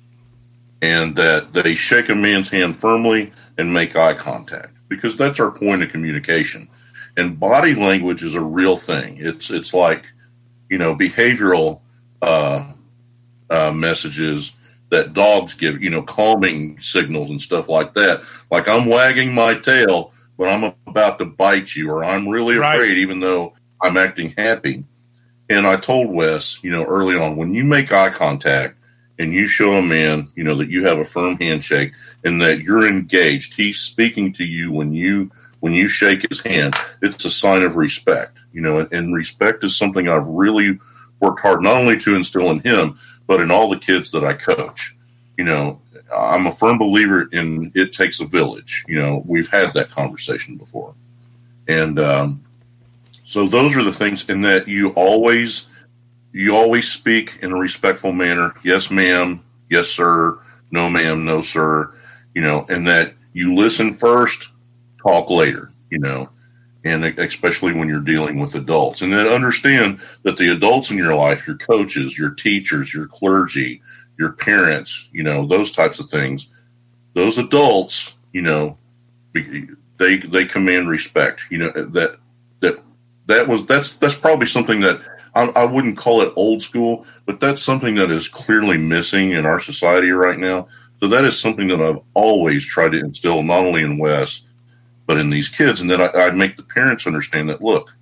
and that they shake a man's hand firmly and make eye contact, because that's our point of communication. And body language is a real thing. It's it's like, you know, behavioral uh, uh, messages that dogs give, you know, calming signals and stuff like that. Like, I'm wagging my tail, but I'm about to bite you, or I'm really afraid, right, even though I'm acting happy. And I told Wes, you know, early on, when you make eye contact and you show a man, you know, that you have a firm handshake and that you're engaged, he's speaking to you when you when you shake his hand, it's a sign of respect, you know, and, and respect is something I've really worked hard not only to instill in him, but in all the kids that I coach. You know, I'm a firm believer in it takes a village. You know, we've had that conversation before. And um, so those are the things, in that you always, you always speak in a respectful manner. Yes, ma'am. Yes, sir. No, ma'am. No, sir. You know, and that you listen first, talk later, you know, and especially when you're dealing with adults. And then understand that the adults in your life, your coaches, your teachers, your clergy, your parents, you know, those types of things, those adults, you know, they they command respect. You know, that that that was that's that's probably something that I, I wouldn't call it old school, but that's something that is clearly missing in our society right now. So that is something that I've always tried to instill, not only in Wes, but in these kids. And then I, I make the parents understand that, look,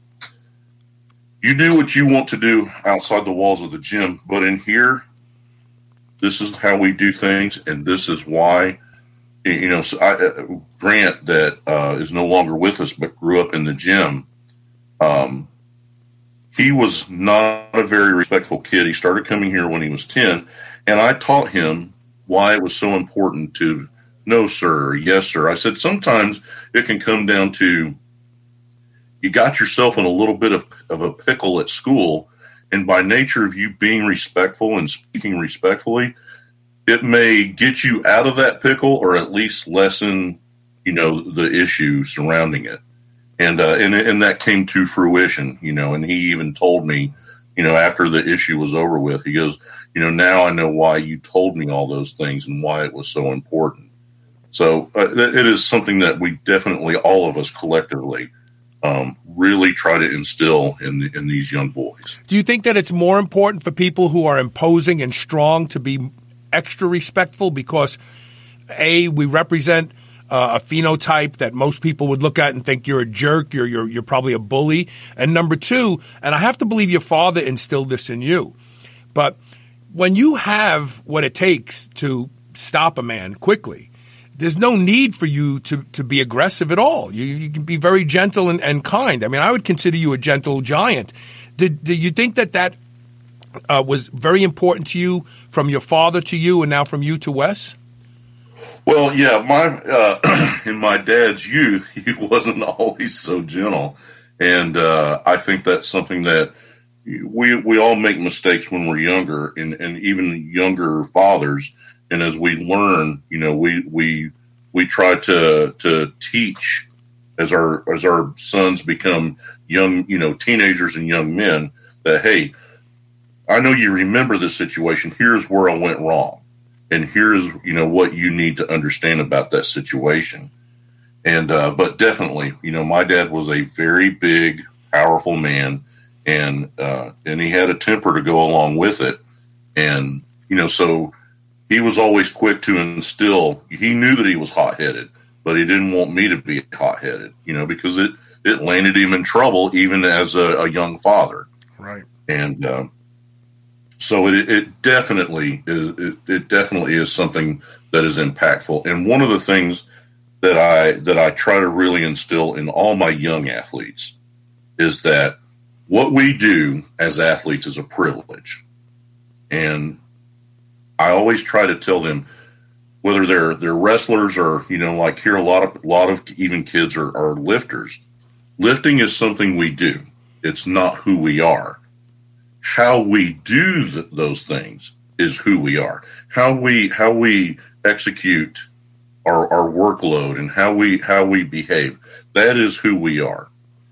you do what you want to do outside the walls of the gym, but in here, this is how we do things, and this is why. You know, so I, uh, Grant, that uh, is no longer with us, but grew up in the gym. Um, he was not a very respectful kid. He started coming here when he was ten, and I taught him why it was so important to no, sir, yes, sir. I said sometimes it can come down to you got yourself in a little bit of, of a pickle at school, and by nature of you being respectful and speaking respectfully, it may get you out of that pickle, or at least lessen, you know, the issue surrounding it. And, uh, and, and that came to fruition, you know, and he even told me, you know, after the issue was over with, he goes, you know, now I know why you told me all those things and why it was so important. So uh, it is something that we definitely, all of us collectively, um, really try to instill in the, in these young boys. Do you think that it's more important for people who are imposing and strong to be extra respectful because, A, we represent uh, a phenotype that most people would look at and think you're a jerk, you're, you're, you're probably a bully. And number two, and I have to believe your father instilled this in you, but when you have what it takes to stop a man quickly, there's no need for you to, to be aggressive at all. You, you can be very gentle and, and kind. I mean, I would consider you a gentle giant. Did, did you think that that uh, was very important to you from your father to you and now from you to Wes? Well, yeah, my uh, in my dad's youth, he wasn't always so gentle. And uh, I think that's something that we we all make mistakes when we're younger, and, and even younger fathers. And as we learn, you know, we we we try to to teach as our as our sons become young, you know, teenagers and young men that, hey, I know you remember this situation. Here's where I went wrong, and here's, you know, what you need to understand about that situation. And uh, but definitely, you know, my dad was a very big, powerful man, and uh, and he had a temper to go along with it, and you know, so. He was always quick to instill. He knew that he was hot-headed, but he didn't want me to be hot-headed, you know, because it, it landed him in trouble even as a, a young father. Right. And uh, so it, it definitely is, it, it definitely is something that is impactful. And one of the things that I that I try to really instill in all my young athletes is that what we do as athletes is a privilege. And I always try to tell them, whether they're they're wrestlers or, you know, like here a lot of a lot of even kids are, are lifters. Lifting is something we do. It's not who we are. How we do th- those things is who we are. How we how we execute our our workload and how we how we behave. That is who we are.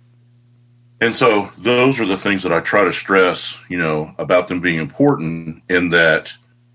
And so those are the things that I try to stress, you know, about them being important, in that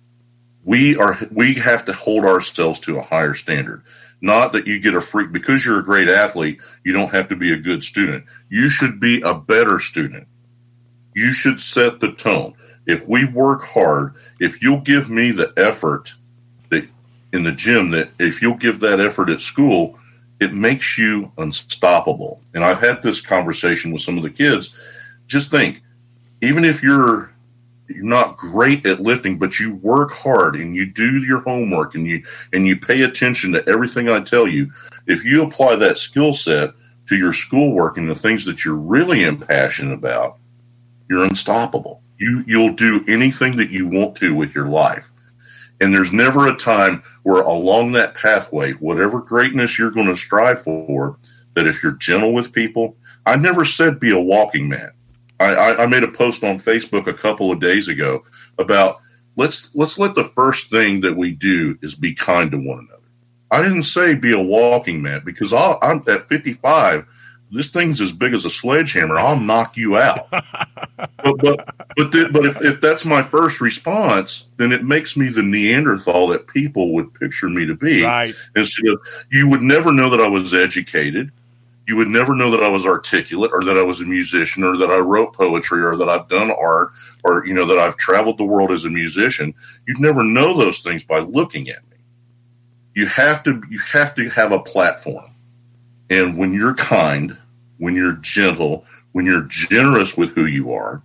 We are. We have to hold ourselves to a higher standard. Not that you get a free, because you're a great athlete, you don't have to be a good student. You should be a better student. You should set the tone. If we work hard, if you'll give me the effort that in the gym, that if you'll give that effort at school, it makes you unstoppable. And I've had this conversation with some of the kids. Just think, even if you're you're not great at lifting, but you work hard and you do your homework and you and you pay attention to everything I tell you, if you apply that skill set to your schoolwork and the things that you're really impassioned about, you're unstoppable. You you'll do anything that you want to with your life. And there's never a time where along that pathway, whatever greatness you're going to strive for, that if you're gentle with people, I never said be a walking man. I, I made a post on Facebook a couple of days ago about let's let's let the first thing that we do is be kind to one another. I didn't say be a walking man, because I'll, I'm at fifty-five. This thing's as big as a sledgehammer. I'll knock you out. but but but, the, but if, if that's my first response, then it makes me the Neanderthal that people would picture me to be. Right. Instead of, you would never know that I was educated. You would never know that I was articulate, or that I was a musician, or that I wrote poetry, or that I've done art, or, you know, that I've traveled the world as a musician. You'd never know those things by looking at me. You have to, you have to have a platform. And when you're kind, when you're gentle, when you're generous with who you are,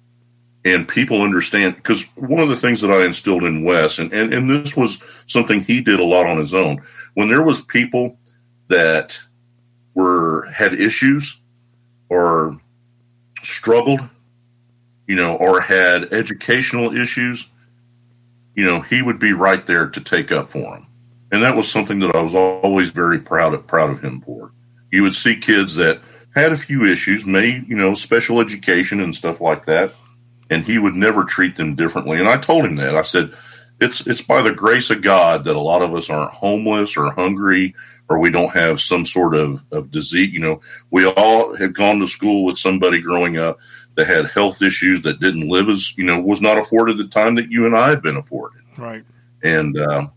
and people understand, because one of the things that I instilled in Wes, and, and, and this was something he did a lot on his own, when there was people that were had issues or struggled, you know, or had educational issues, you know, he would be right there to take up for them. And that was something that I was always very proud of, proud of him for. You would see kids that had a few issues, may, you know, special education and stuff like that, and he would never treat them differently. And I told him that. I said, it's it's by the grace of God that a lot of us aren't homeless or hungry, or we don't have some sort of, of disease. You know, we all had gone to school with somebody growing up that had health issues, that didn't live as, you know, was not afforded the time that you and I have been afforded. Right. And um,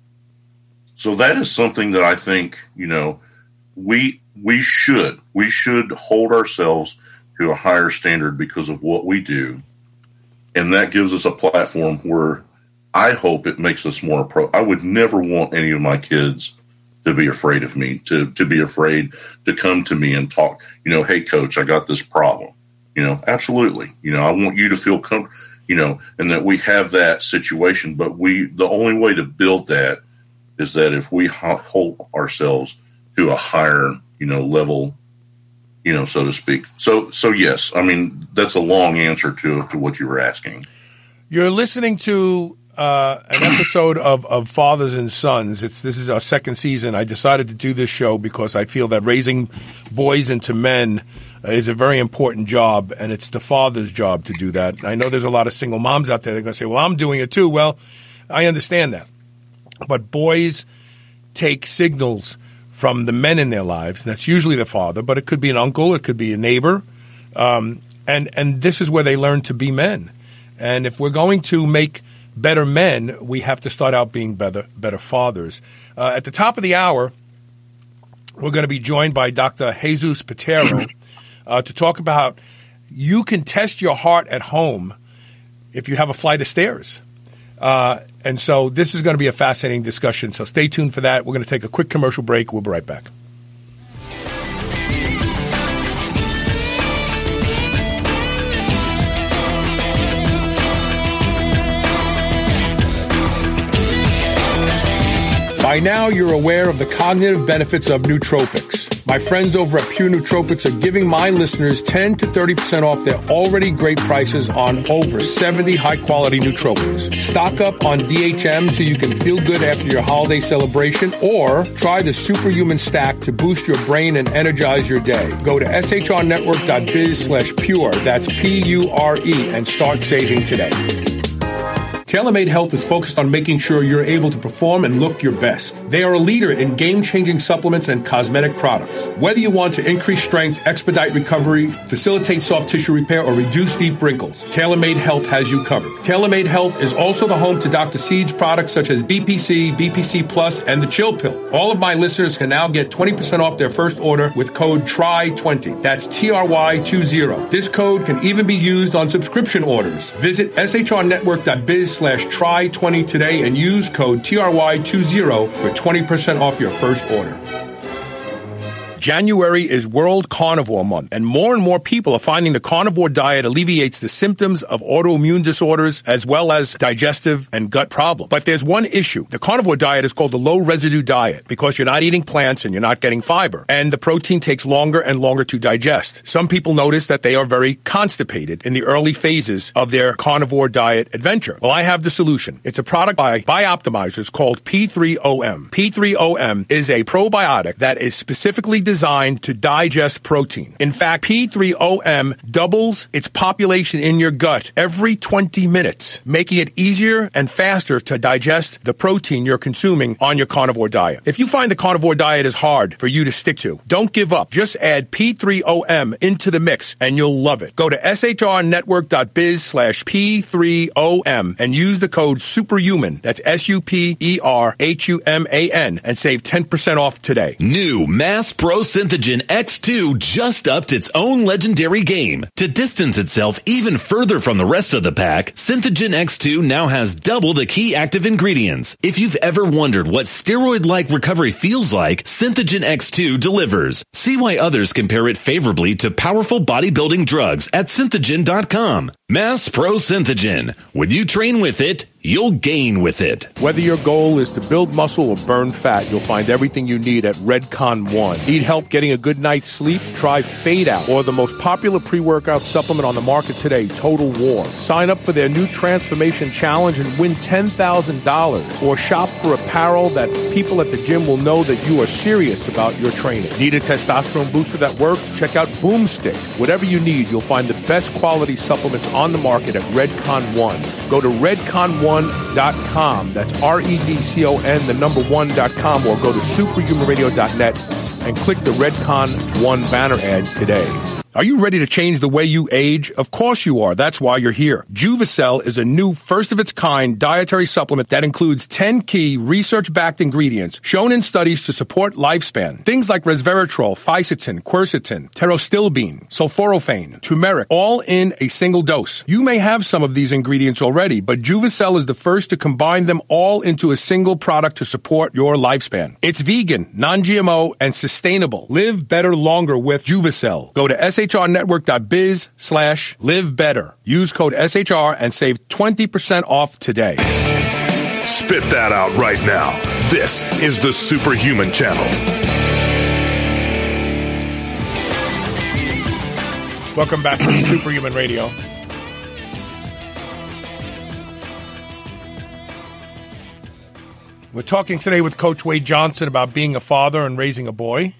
so that is something that I think, you know, we we should we should hold ourselves to a higher standard because of what we do. And that gives us a platform where I hope it makes us more pro. I would never want any of my kids to be afraid of me, to to be afraid to come to me and talk. You know, hey, coach, I got this problem. You know, absolutely. You know, I want you to feel comfortable. You know, and that we have that situation. But we, the only way to build that is that if we hold ourselves to a higher, you know, level, you know, so to speak. So, so yes, I mean, that's a long answer to to what you were asking. You're listening to uh, an episode of, of Fathers and Sons. It's this is our second season. I decided to do this show because I feel that raising boys into men is a very important job, and it's the father's job to do that. I know there's a lot of single moms out there that are going to say, well, I'm doing it too. Well, I understand that. But boys take signals from the men in their lives, and that's usually the father, but it could be an uncle, it could be a neighbor, um, and, and this is where they learn to be men. And if we're going to make better men, we have to start out being better, better fathers. Uh, at the top of the hour, we're going to be joined by Doctor Jesus Patero, Uh, to talk about you can test your heart at home if you have a flight of stairs. Uh, and so this is going to be a fascinating discussion. So stay tuned for that. We're going to take a quick commercial break. We'll be right back. By now, you're aware of the cognitive benefits of nootropics. My friends over at Pure Nootropics are giving my listeners ten to thirty percent off their already great prices on over seventy high-quality nootropics. Stock up on D H M so you can feel good after your holiday celebration, or try the Superhuman Stack to boost your brain and energize your day. Go to shrnetwork.biz slash pure, that's P U R E, and start saving today. TaylorMade Health is focused on making sure you're able to perform and look your best. They are a leader in game-changing supplements and cosmetic products. Whether you want to increase strength, expedite recovery, facilitate soft tissue repair, or reduce deep wrinkles, TaylorMade Health has you covered. TaylorMade Health is also the home to Doctor Seed's products such as B P C, B P C Plus, and the Chill Pill. All of my listeners can now get twenty percent off their first order with code T R Y twenty. That's T R Y twenty. This code can even be used on subscription orders. Visit shrnetwork.biz slash try twenty today and use code T R Y twenty for twenty percent off your first order. January is World Carnivore Month, and more and more people are finding the carnivore diet alleviates the symptoms of autoimmune disorders as well as digestive and gut problems. But there's one issue. The carnivore diet is called the low-residue diet because you're not eating plants and you're not getting fiber, and the protein takes longer and longer to digest. Some people notice that they are very constipated in the early phases of their carnivore diet adventure. Well, I have the solution. It's a product by Bioptimizers called P three O M. P three O M is a probiotic that is specifically designed to digest protein. In fact, P three O M doubles its population in your gut every twenty minutes, making it easier and faster to digest the protein you're consuming on your carnivore diet. If you find the carnivore diet is hard for you to stick to, don't give up. Just add P three O M into the mix and you'll love it. Go to shrnetwork.biz slash P3OM and use the code SUPERHUMAN, that's S U P E R H U M A N, and save ten percent off today. New Mass Pro Synthogen X two just upped its own legendary game. To distance itself even further from the rest of the pack, Synthogen X two now has double the key active ingredients. If you've ever wondered what steroid-like recovery feels like, Synthogen X two delivers. See why others compare it favorably to powerful bodybuilding drugs at synthogen dot com. Mass Pro Synthogen. When you train with it, you'll gain with it. Whether your goal is to build muscle or burn fat, you'll find everything you need at Redcon One. Need help getting a good night's sleep? Try Fade Out, or the most popular pre-workout supplement on the market today, Total War. Sign up for their new Transformation Challenge and win ten thousand dollars. Or shop for apparel that people at the gym will know that you are serious about your training. Need a testosterone booster that works? Check out Boomstick. Whatever you need, you'll find the best quality supplements on the market at Redcon One. Go to redcon one dot com. That's R E D C O N, the number one dot com, or go to superhuman radio dot net and click the Redcon One banner ad today. Are you ready to change the way you age? Of course you are. That's why you're here. Juvicel is a new first-of-its-kind dietary supplement that includes ten key research-backed ingredients shown in studies to support lifespan. Things like resveratrol, fisetin, quercetin, pterostilbene, sulforaphane, turmeric, all in a single dose. You may have some of these ingredients already, but Juvicel is the first to combine them all into a single product to support your lifespan. It's vegan, non-G M O, and sustainable. Live better longer with Juvicel. Go to S H R network dot biz slash live better. Use code S H R and save twenty percent off today. Spit that out right now. This is the Superhuman Channel. Welcome back to Superhuman Radio. We're talking today with Coach Wade Johnson about being a father and raising a boy.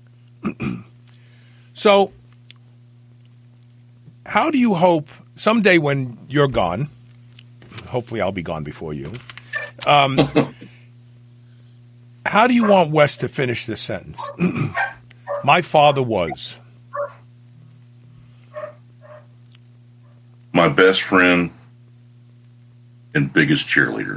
So, how do you hope someday when you're gone, hopefully I'll be gone before you, um, how do you want Wes to finish this sentence? My father was. My best friend and biggest cheerleader.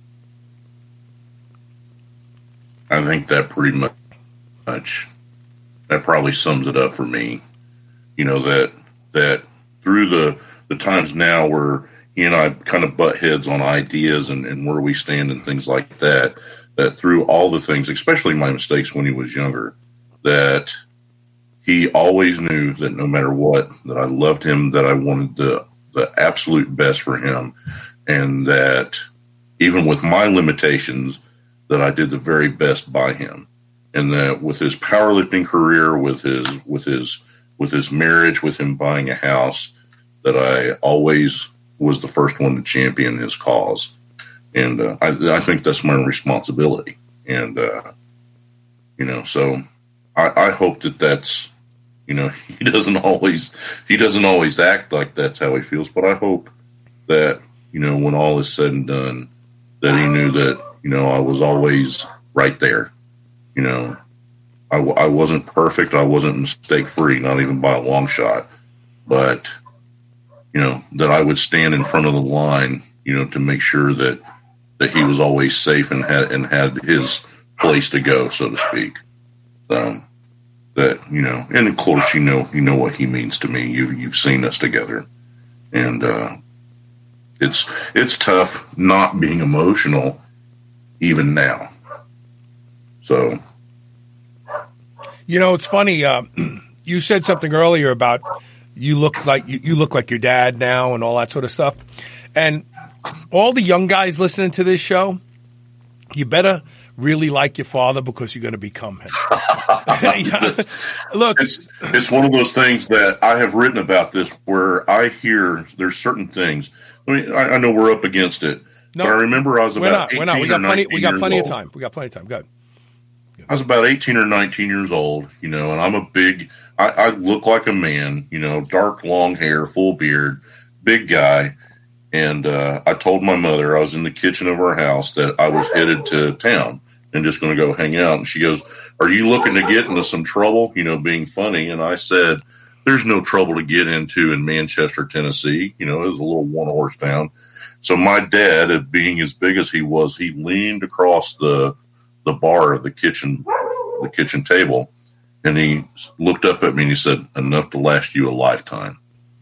I think that pretty much, that probably sums it up for me. You know, that that through the, the times now where he and I kind of butt heads on ideas and, and where we stand and things like that, that through all the things, especially my mistakes when he was younger, that he always knew that no matter what, that I loved him, that I wanted the, the absolute best for him, and that even with my limitations, that I did the very best by him. And that with his powerlifting career, with his with his with his marriage, with him buying a house, that I always was the first one to champion his cause. And uh, I, I think that's my responsibility. And, uh, you know, so I, I hope that that's, you know, he doesn't always, he doesn't always act like that's how he feels, but I hope that, you know, when all is said and done, that he knew that, you know, I was always right there. You know, I, I wasn't perfect. I wasn't mistake free, not even by a long shot, but, you know, that I would stand in front of the line, you know, to make sure that, that he was always safe and had, and had his place to go, so to speak. Um, that, you know, and of course, you know, you know what he means to me. You, you've seen us together, and, uh, it's, it's tough not being emotional even now. So, you know, it's funny. Uh, you said something earlier about you look like you, you look like your dad now and all that sort of stuff. And all the young guys listening to this show, you better really like your father because you're going to become him. Yeah. Look, it's, it's one of those things that I have written about this where I hear there's certain things. I mean, I, I know we're up against it, no, but I remember I was we're about not, we're not. We eighteen got or plenty. nineteen We got years plenty old. of time. We got plenty of time. Go ahead. I was about eighteen or nineteen years old, you know, and I'm a big, I, I look like a man, you know, dark, long hair, full beard, big guy. And uh, I told my mother, I was in the kitchen of our house, that I was headed to town and just going to go hang out. And she goes, "Are you looking to get into some trouble?" You know, being funny. And I said, "There's no trouble to get into in Manchester, Tennessee." You know, it was a little one horse town. So my dad, being as big as he was, he leaned across the the bar of the kitchen, the kitchen table, and he looked up at me and he said, "Enough to last you a lifetime."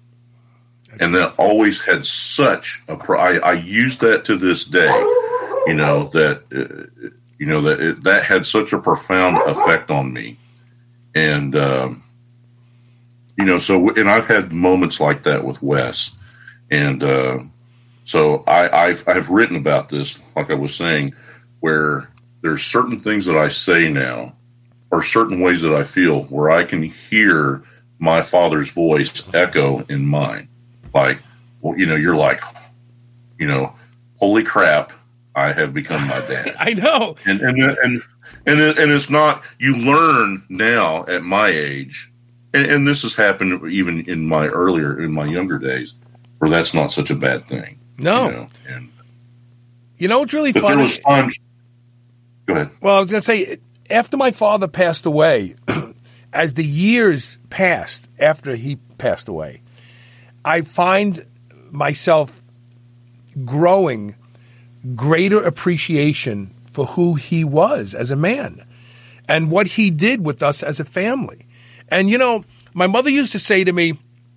And that always had such a, pro- I, I use that to this day, you know, that, uh, you know, that it, that had such a profound effect on me. And, um, you know, so, and I've had moments like that with Wes. And, uh, so I, I've, I've written about this, like I was saying, where there's certain things that I say now, or certain ways that I feel, where I can hear my father's voice echo in mine. Like, well, you know, you're like, you know, holy crap, I have become my dad. I know. And, and, and, and, it, and it's not, you learn now at my age, and, and this has happened even in my earlier, in my younger days, where that's not such a bad thing. No. You know, and, you know what's really but funny? there was times, go ahead. Well, I was going to say, after my father passed away, as the years passed after he passed away, I find myself growing greater appreciation for who he was as a man and what he did with us as a family. And, you know, my mother used to say to me,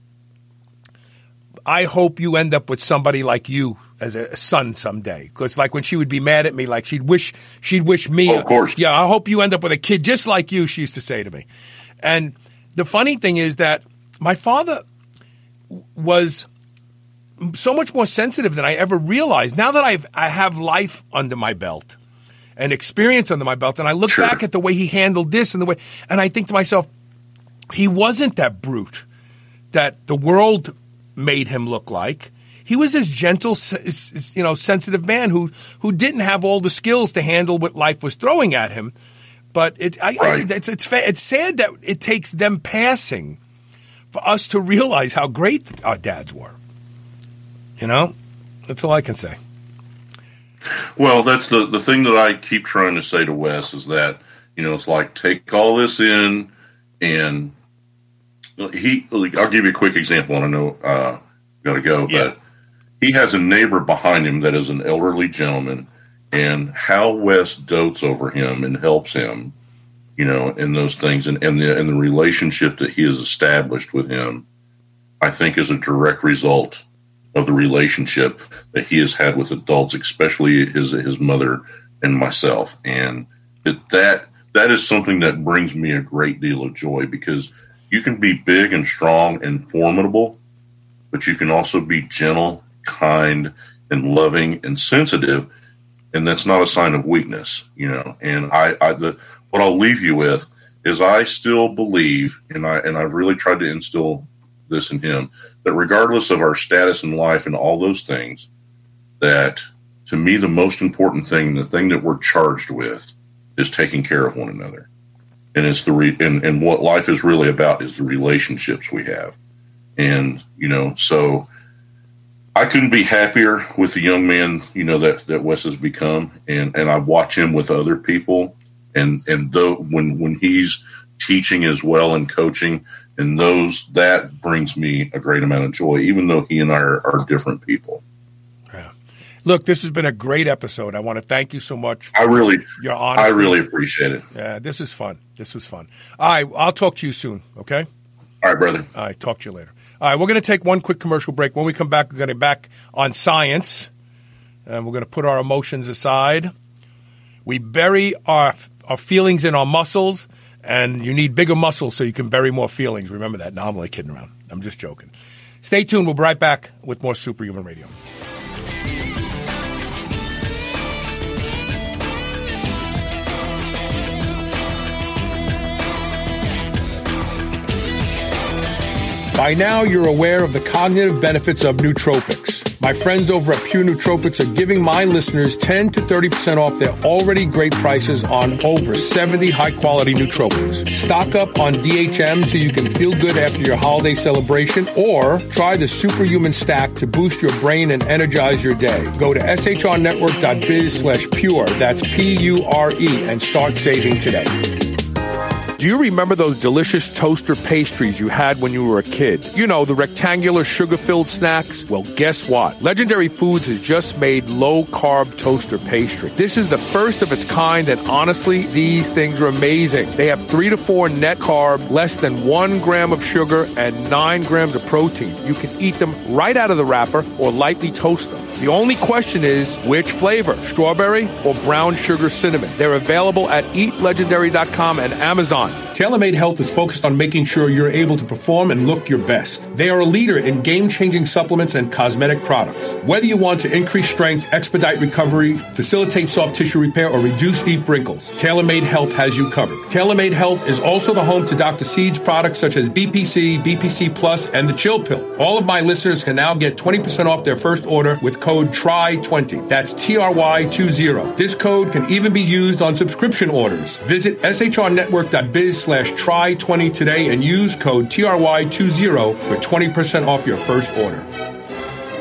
I hope you end up with somebody like you as a son someday. Because like when she would be mad at me, like she'd wish she'd wish me. Oh, of course. Yeah, I hope you end up with a kid just like you, she used to say to me. And the funny thing is that my father was so much more sensitive than I ever realized. Now that I've, I have life under my belt and experience under my belt, and I look Sure. back at the way he handled this and the way, and I think to myself, he wasn't that brute that the world made him look like. He was this gentle, you know, sensitive man who who didn't have all the skills to handle what life was throwing at him. But it, I, Right. I, it's it's fa- it's sad that it takes them passing for us to realize how great our dads were. You know, that's all I can say. Well, that's the, the thing that I keep trying to say to Wes is that, you know, it's like, take all this in, and he, I'll give you a quick example, and I know uh got to go, Yeah. but he has a neighbor behind him that is an elderly gentleman, and how Wes dotes over him and helps him, you know, in those things, and, and the and the relationship that he has established with him, I think is a direct result of the relationship that he has had with adults, especially his his mother and myself. And it, that that is something that brings me a great deal of joy, because you can be big and strong and formidable, but you can also be gentle, kind, and loving and sensitive, and that's not a sign of weakness, you know. And I, I the what I'll leave you with is I still believe, and I and I've really tried to instill this in him, that regardless of our status in life and all those things, that to me the most important thing, the thing that we're charged with, is taking care of one another. And it's the re- and, and what life is really about is the relationships we have. And, you know, so I couldn't be happier with the young man, you know, that, that Wes has become. And, and I watch him with other people. And, and though when, when he's teaching as well and coaching, and those, that brings me a great amount of joy, even though he and I are, are different people. Yeah. Look, this has been a great episode. I want to thank you so much. I really, Your honesty. I really appreciate it. Yeah, this is fun. This was fun. All right, I'll talk to you soon, okay? All right, brother. All right, talk to you later. All right, we're going to take one quick commercial break. When we come back, we're going to be back on science, and we're going to put our emotions aside. We bury our our feelings in our muscles, and you need bigger muscles so you can bury more feelings. Remember that. No, I'm only kidding around. I'm just joking. Stay tuned. We'll be right back with more Superhuman Radio. By now, you're aware of the cognitive benefits of nootropics. My friends over at Pure Nootropics are giving my listeners ten to thirty percent off their already great prices on over seventy high-quality nootropics. Stock up on D H M so you can feel good after your holiday celebration, or try the Superhuman Stack to boost your brain and energize your day. Go to shrnetwork.biz slash pure, that's P U R E, and start saving today. Do you remember those delicious toaster pastries you had when you were a kid? You know, the rectangular sugar-filled snacks? Well, guess what? Legendary Foods has just made low-carb toaster pastry. This is the first of its kind, and honestly, these things are amazing. They have three to four net carb, less than one gram of sugar, and nine grams of protein. You can eat them right out of the wrapper or lightly toast them. The only question is, which flavor, strawberry or brown sugar cinnamon? They're available at eat legendary dot com and Amazon. TaylorMade Health is focused on making sure you're able to perform and look your best. They are a leader in game-changing supplements and cosmetic products. Whether you want to increase strength, expedite recovery, facilitate soft tissue repair, or reduce deep wrinkles, TaylorMade Health has you covered. TaylorMade Health is also the home to Doctor Seed's products such as B P C, B P C Plus, and the Chill Pill. All of my listeners can now get twenty percent off their first order with code T R Y twenty. That's T R Y twenty. This code can even be used on subscription orders. Visit shrnetwork.biz slash try twenty today and use code T R Y twenty for twenty percent off your first order.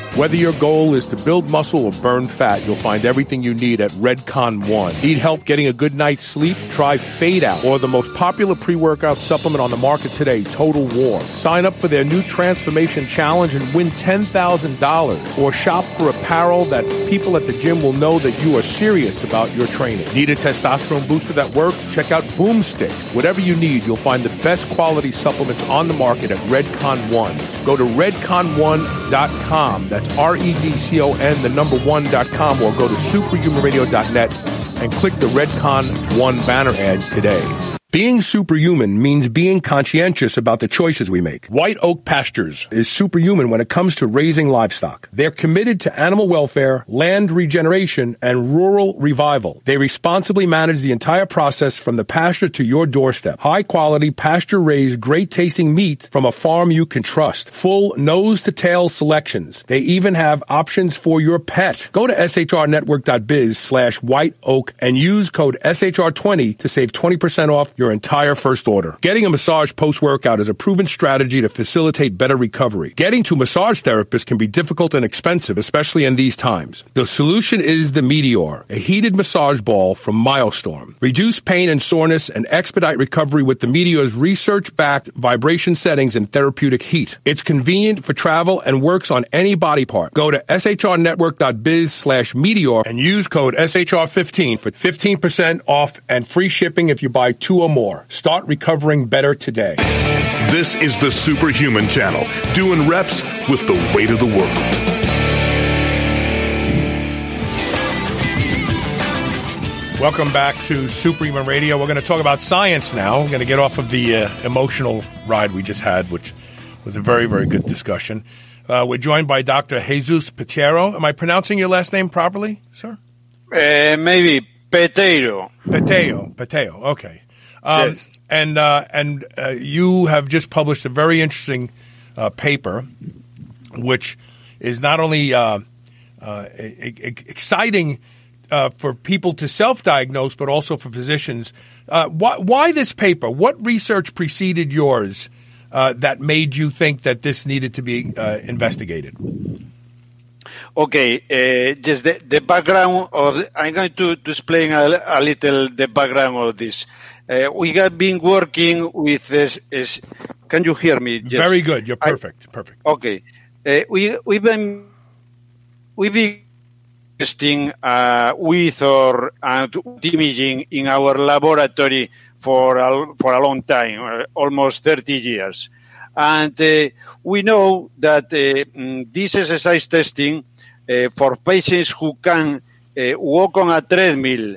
Whether your goal is to build muscle or burn fat, you'll find everything you need at Redcon One. Need help getting a good night's sleep? Try Fade Out, or the most popular pre-workout supplement on the market today, Total War. Sign up for their new Transformation Challenge and win ten thousand dollars. Or shop for apparel that people at the gym will know that you are serious about your training. Need a testosterone booster that works? Check out Boomstick. Whatever you need, you'll find the best quality supplements on the market at Redcon One. Go to redcon one dot com. That's R E D C O N, the number one dot com, or go to superhuman radio dot net and click the Redcon One banner ad today. Being superhuman means being conscientious about the choices we make. White Oak Pastures is superhuman when it comes to raising livestock. They're committed to animal welfare, land regeneration, and rural revival. They responsibly manage the entire process from the pasture to your doorstep. High-quality, pasture-raised, great-tasting meat from a farm you can trust. Full nose-to-tail selections. They even have options for your pet. Go to S H R network dot biz slash white oak and use code S H R twenty to save twenty percent off your entire first order. Getting a massage post-workout is a proven strategy to facilitate better recovery. Getting to massage therapists can be difficult and expensive, especially in these times. The solution is the Meteor, a heated massage ball from Milestorm. Reduce pain and soreness and expedite recovery with the Meteor's research-backed vibration settings and therapeutic heat. It's convenient for travel and works on any body part. Go to S H R network dot biz slash Meteor and use code S H R fifteen for fifteen percent off and free shipping if you buy two or more. Start recovering better today. This is the Superhuman Channel, doing reps with the weight of the world. Welcome back to Superhuman Radio. We're going to talk about science now. We're going to get off of the uh, emotional ride we just had, which was a very, very good discussion. Uh, we're joined by Doctor Jesus Peteiro. Am I pronouncing your last name properly, sir? Uh, maybe Peteiro. Peteiro. Peteiro. Okay. Um, yes. And uh, and uh, you have just published a very interesting uh, paper, which is not only uh, uh, e- e- exciting uh, for people to self-diagnose, but also for physicians. Uh, why, why this paper? What research preceded yours uh, that made you think that this needed to be uh, investigated? Okay, uh, just the, the background of. I'm going to, to explain a, a little the background of this. Uh, we have been working with this. Is, can you hear me? Yes. Very good. You're perfect. I, perfect. Okay. Uh, we we've been we've been testing uh, with or uh, imaging in our laboratory for a, for a long time, uh, almost thirty years, and uh, we know that uh, this exercise testing uh, for patients who can uh, walk on a treadmill.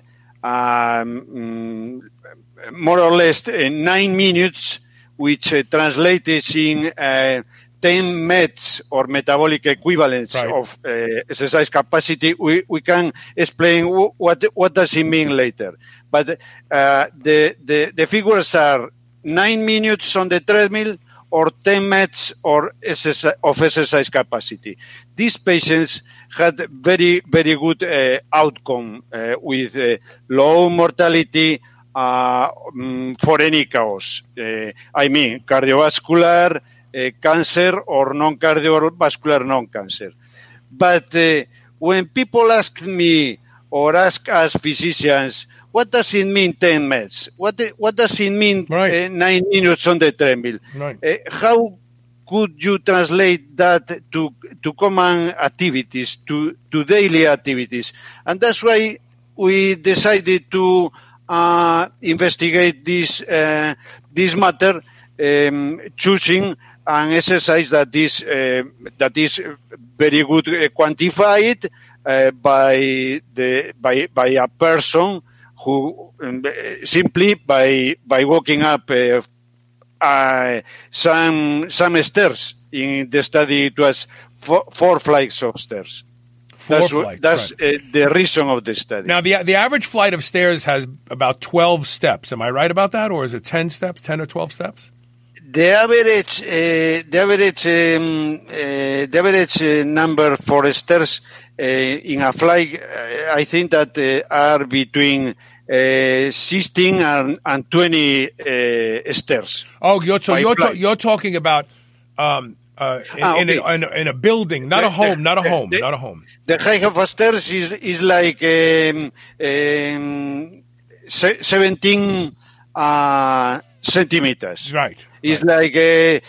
Um, more or less uh, nine minutes, which uh, translates in uh, ten mets or metabolic equivalents right. of uh, exercise capacity. We we can explain w- what what does it mean later. But uh, the, the the figures are nine minutes on the treadmill or ten mets or exercise, of exercise capacity. These patients had very very good uh, outcome uh, with uh, low mortality. Uh, um, for any cause, uh, I mean cardiovascular, uh, cancer, or non-cardiovascular non-cancer. But uh, when people ask me or ask us physicians, what does it mean ten meds? What what does it mean right. uh, nine minutes on the treadmill? Right. Uh, how could you translate that to to common activities, to, to daily activities? And that's why we decided to Uh, investigate this uh, this matter, um, choosing an exercise that is uh, that is very good uh, quantified uh, by the by by a person who um, simply by by walking up uh, uh, some some stairs. In the study, it was four, four flights of stairs. Four that's flights, that's right. uh, the reason of the study. Now, the the average flight of stairs has about twelve steps. Am I right about that, or is it ten steps, ten or twelve steps? The average, uh, the average, um, uh, the average uh, number for stairs uh, in a flight, uh, I think that uh, are between uh, sixteen and, and twenty uh, stairs. Oh, you're, so you're, ta- flight. you're talking about um, uh, in, ah, okay. in, a, in, a, in a building, not the, a home, the, not a home, the, not a home. The height of a stairs is is like um, um, seventeen uh, centimeters. Right. It's right. like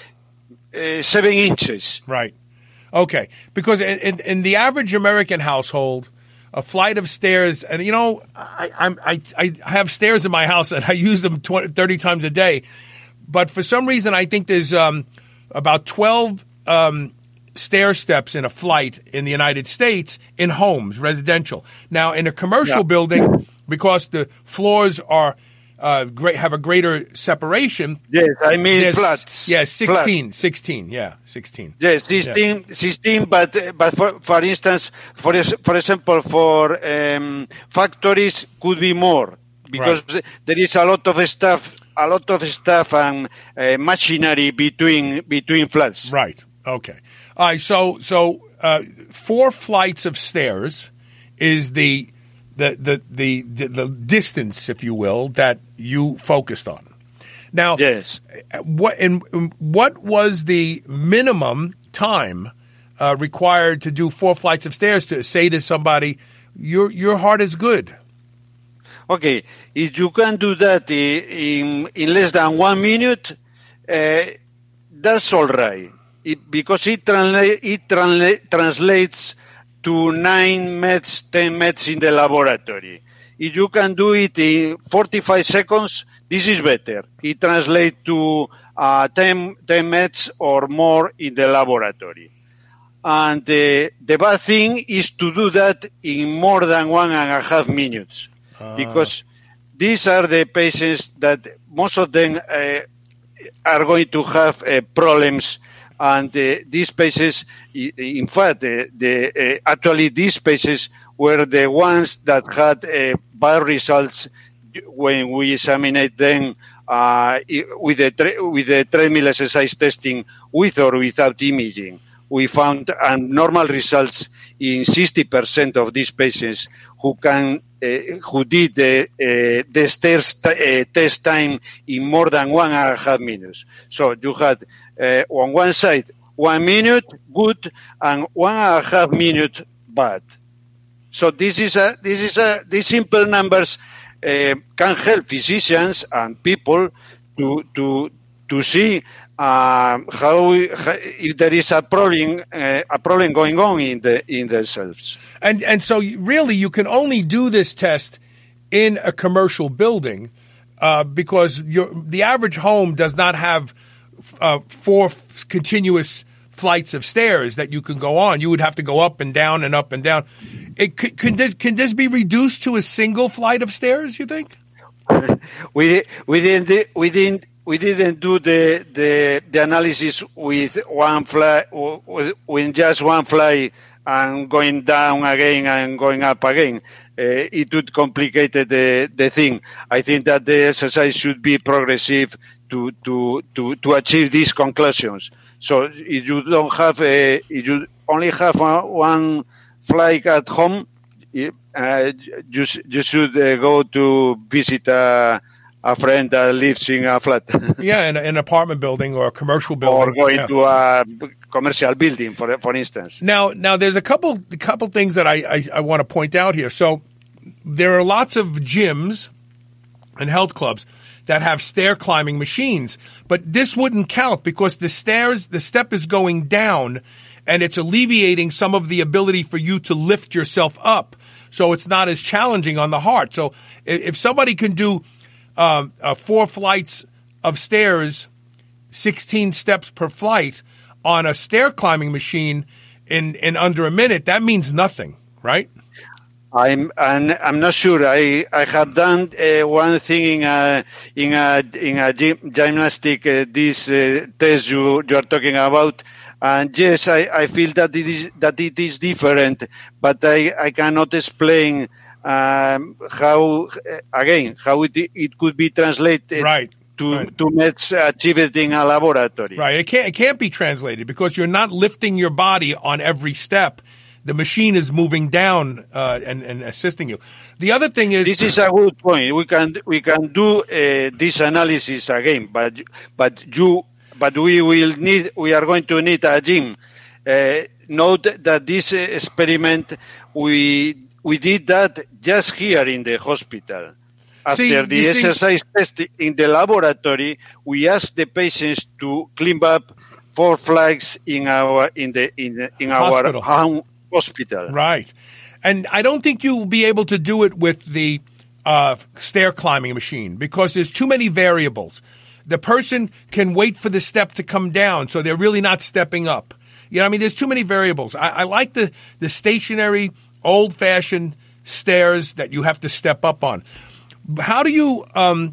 uh, uh, seven inches. Right. Okay. Because in, in, in the average American household, a flight of stairs, and you know, I, I'm, I I have stairs in my house and I use them twenty, thirty times a day. But for some reason, I think there's um, about twelve um, stair steps in a flight in the United States in homes, residential. Now, in a commercial Yeah. building, because the floors are uh, great, have a greater separation. Yes, I mean there's- flats. Yeah, sixteen, Flat. sixteen, yeah, sixteen. Yes, sixteen, sixteen, but but for for instance, for ex- for example, for um, factories could be more because there is a lot of stuff, a lot of stuff and uh, machinery between between flats. Right. Okay. All right. So, so uh, four flights of stairs is the the, the the the the distance, if you will, that you focused on. Now, Yes. what and what was the minimum time uh, required to do four flights of stairs to say to somebody, your your heart is good? Okay, if you can do that i- in in less than one minute, uh, that's all right. It, because it, transla- it transla- translates to nine meds, ten meds in the laboratory. If you can do it in forty-five seconds, this is better. It translates to uh, ten, ten meds or more in the laboratory. And uh, the bad thing is to do that in more than one and a half minutes. Because these are the patients that most of them uh, are going to have uh, problems, and uh, these patients, i- in fact, uh, the, uh, actually these patients were the ones that had uh, bad results when we examined them uh, i- with the tre- with the treadmill exercise testing, with or without imaging. We found abnormal results in sixty percent of these patients who can uh, who did the uh, the stairs t- uh, test time in more than one and a half minutes. So you had uh, on one side one minute good and one and a half minute bad. So this is a this is a these simple numbers uh, can help physicians and people to to to see um, how, how if there is a problem uh, a problem going on in the in themselves. And and so you- really, you can only do this test in a commercial building uh, because your, the average home does not have uh, four f- continuous flights of stairs that you can go on. You would have to go up and down and up and down. It could, can this can this be reduced to a single flight of stairs? You think? we we didn't we didn't we didn't do the the, the analysis with one fly with, with just one fly and going down again and going up again. Uh, it would complicate the the thing. I think that the exercise should be progressive to to to, to achieve these conclusions. So if you don't have a, if you only have a, one flight at home, uh, you you should uh, go to visit a, a friend that lives in a flat. Yeah, in a, an apartment building or a commercial building, or going yeah. to a commercial building, for for instance. Now, now there's a couple a couple things that I, I, I want to point out here. So there are lots of gyms and health clubs that have stair climbing machines, but this wouldn't count because the stairs, the step is going down, and it's alleviating some of the ability for you to lift yourself up. So it's not as challenging on the heart. So i- if somebody can do um, uh, four flights of stairs, sixteen steps per flight on a stair climbing machine in, in under a minute, that means nothing, right? I'm I'm, I'm not sure. I, I have done uh, one thing in a in a in a gym, gymnastic uh, this uh, test you you are talking about, and yes, I, I feel that it is that it is different, but I, I cannot explain um, how uh, again how it it could be translated Right. to right. to meds achieved in a laboratory. Right. It can't, it can't be translated because you're not lifting your body on every step. The machine is moving down uh, and, and assisting you. The other thing is This is a good point. We can we can do uh, this analysis again, but but you but we will need. We are going to need a gym. Uh, note that this experiment we we did that just here in the hospital. After see, the exercise see, test in the laboratory, we asked the patients to climb up four flights in our in the in the, in hospital. our home hospital. Right, and I don't think you will be able to do it with the uh, stair climbing machine because there's too many variables. The person can wait for the step to come down, so they're really not stepping up. You know, I mean, there's too many variables. I, I like the the stationary, old-fashioned stairs that you have to step up on. How do you um,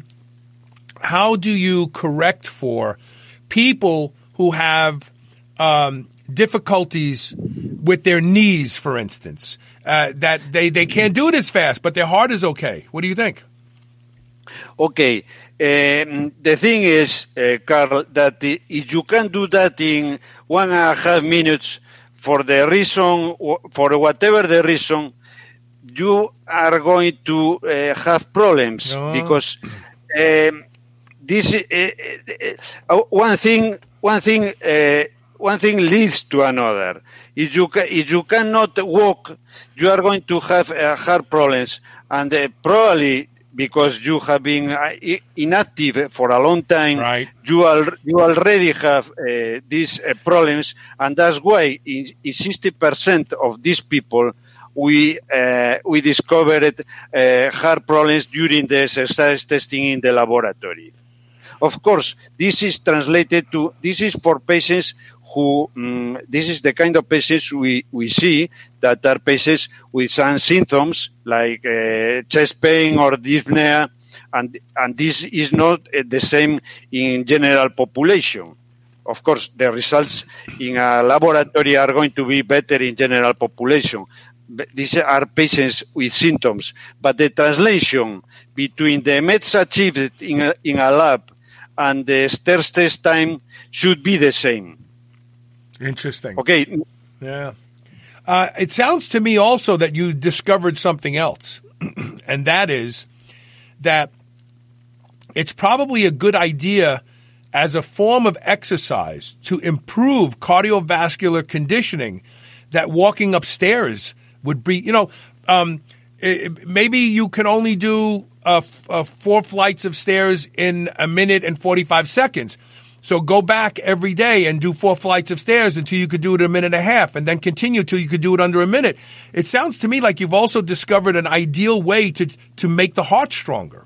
how do you correct for people who have um, difficulties with their knees, for instance, uh, that they, they can't do it as fast, but their heart is okay? What do you think? Okay. Um, the thing is, uh, Carl, that the, if you can do that in one and a half minutes for the reason, for whatever the reason, you are going to uh, have problems oh. because um, this uh, uh, one thing one thing uh, one thing leads to another. If you ca- if you cannot walk, you are going to have uh, heart problems, and uh, probably because you have been uh, inactive for a long time, right. you al- you already have uh, these uh, problems, and that's why in, in sixty percent of these people. We uh, we discovered uh, heart problems during the exercise testing in the laboratory. Of course, this is translated to, this is for patients who, um, this is the kind of patients we, we see that are patients with some symptoms like uh, chest pain or dyspnea, and, and this is not uh, the same in general population. Of course, the results in a laboratory are going to be better in general population. These are patients with symptoms, but the translation between the meds achieved in a, in a lab and the stairs test time should be the same. Interesting. Okay. Yeah. Uh, it sounds to me also that you discovered something else, and that is that it's probably a good idea as a form of exercise to improve cardiovascular conditioning that walking upstairs would be, you know, um, it, maybe you can only do uh, f- uh, four flights of stairs in a minute and forty-five seconds. So go back every day and do four flights of stairs until you could do it in a minute and a half, and then continue till you could do it under a minute. It sounds to me like you've also discovered an ideal way to to make the heart stronger.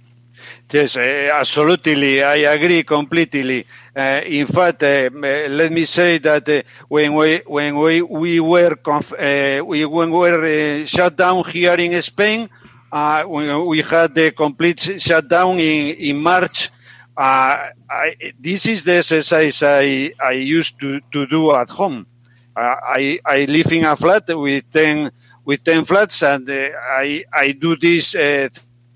Yes, uh, absolutely. I agree completely. Uh, in fact, uh, let me say that uh, when we when we we were conf- uh, we when we were uh, shut down here in Spain, uh, when we had the complete shutdown in in March. Uh, I, this is the exercise I I used to, to do at home. Uh, I I live in a flat with ten with ten flats, and uh, I I do this. Uh,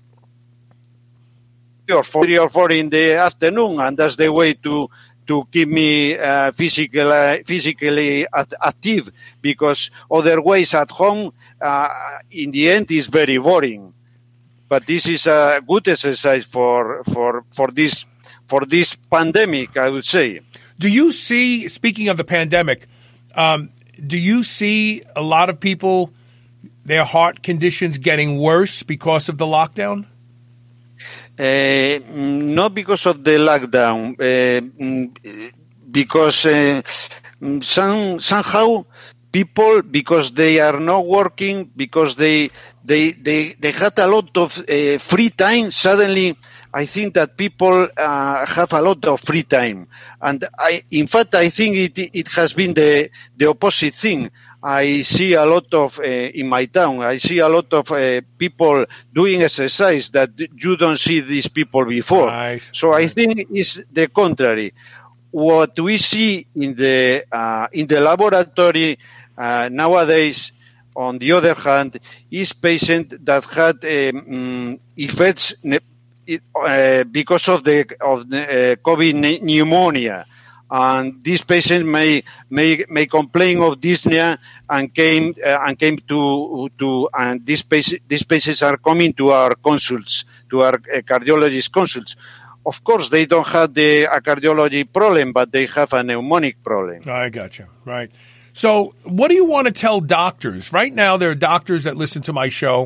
or four, three or four in the afternoon, and that's the way to to keep me uh, physical, uh, physically at, active, because otherwise at home, uh, in the end, is very boring. But this is a good exercise for for for this for this pandemic, I would say. Do you see, speaking of the pandemic, um, do you see a lot of people, their heart conditions getting worse because of the lockdown? Uh, not because of the lockdown, uh, because uh, some somehow people, because they are not working, because they they they, they had a lot of uh, free time. Suddenly, I think that people uh, have a lot of free time, and I, in fact, I think it it has been the the opposite thing. I see a lot of, uh, in my town, I see a lot of uh, people doing exercise that you don't see these people before. Right. So I think it's the contrary. What we see in the uh, in the laboratory uh, nowadays, on the other hand, is patients that had um, effects uh, because of the of the uh, COVID pneumonia. And these patients may may may complain of dyspnea and came uh, and came to to and these patients these patients are coming to our consults, to our uh, cardiologist consults. of course, they don't have the a cardiology problem, but they have a pneumonic problem. I got you. Right. So what do you want to tell doctors? Right now, there are doctors that listen to my show.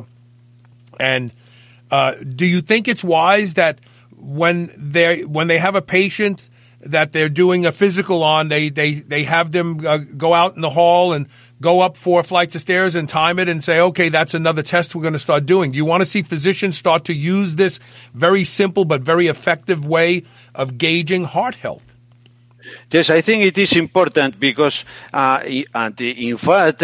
And uh, do you think it's wise that when they when they have a patient that they're doing a physical on, they, they, they have them uh, go out in the hall and go up four flights of stairs and time it and say, okay, that's another test we're going to start doing? Do you want to see physicians start to use this very simple but very effective way of gauging heart health? Yes, I think it is important because, uh, and in fact,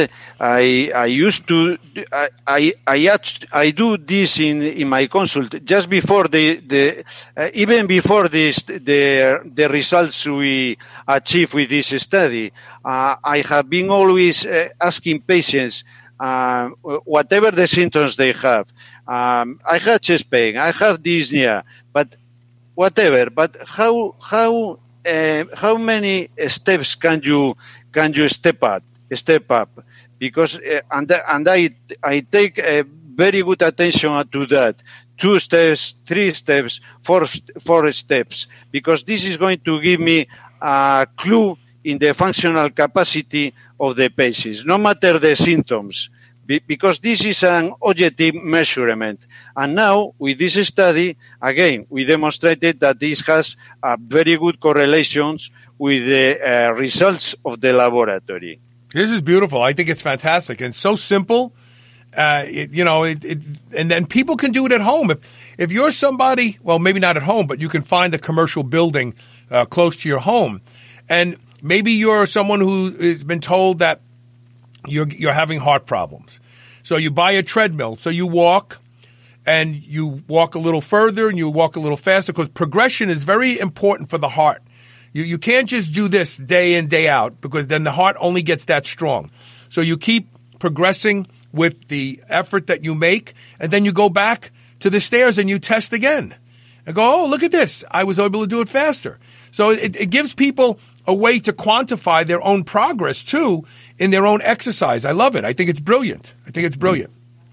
I I used to I I I, I do this in, in my consult just before the the uh, even before this the the results we achieve with this study. Uh, I have been always uh, asking patients uh, whatever the symptoms they have. Um, I have chest pain, I have dyspnea, but whatever. But how how Uh, how many steps can you can you step up? Step up, because uh, and and I I take uh, very good attention to that. Two steps, three steps, four four steps, because this is going to give me a clue in the functional capacity of the patients, no matter the symptoms, because this is an objective measurement. And now, with this study, again, we demonstrated that this has uh, very good correlations with the uh, results of the laboratory. This is beautiful. I think it's fantastic. And so simple. Uh, it, you know, it, it, and then people can do it at home. If if you're somebody, well, maybe not at home, but you can find a commercial building uh, close to your home. And maybe you're someone who has been told that you're you're having heart problems. So you buy a treadmill. So you walk, and you walk a little further, and you walk a little faster, because progression is very important for the heart. You you can't just do this day in, day out, because then the heart only gets that strong. So you keep progressing with the effort that you make, and then you go back to the stairs and you test again. And go, oh, look at this. I was able to do it faster. So it, it gives people a way to quantify their own progress, too, in their own exercise. I love it. I think it's brilliant. I think it's brilliant.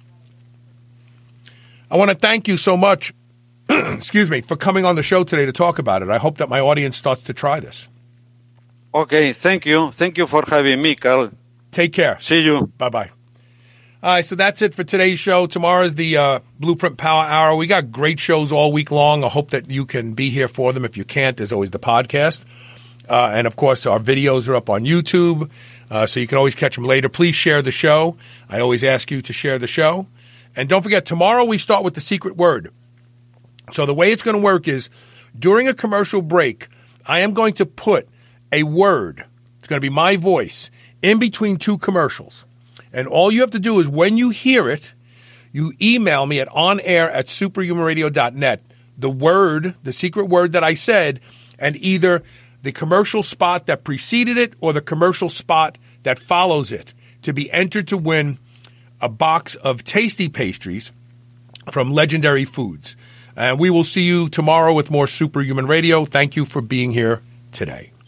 I want to thank you so much, excuse me, for coming on the show today to talk about it. I hope that my audience starts to try this. Okay, thank you. Thank you for having me, Carl. Take care. See you. Bye-bye. All right, so that's it for today's show. Tomorrow's the uh, Blueprint Power Hour. We got great shows all week long. I hope that you can be here for them. If you can't, there's always the podcast. Uh, and, of course, our videos are up on YouTube, uh, so you can always catch them later. Please share the show. I always ask you to share the show. And don't forget, tomorrow we start with the secret word. So the way it's going to work is during a commercial break, I am going to put a word. It's going to be my voice in between two commercials. And all you have to do is when you hear it, you email me at onair at superhuman radio dot net, the word, the secret word that I said, and either the commercial spot that preceded it or the commercial spot that follows it to be entered to win a box of tasty pastries from Legendary Foods. And we will see you tomorrow with more Superhuman Radio. Thank you for being here today.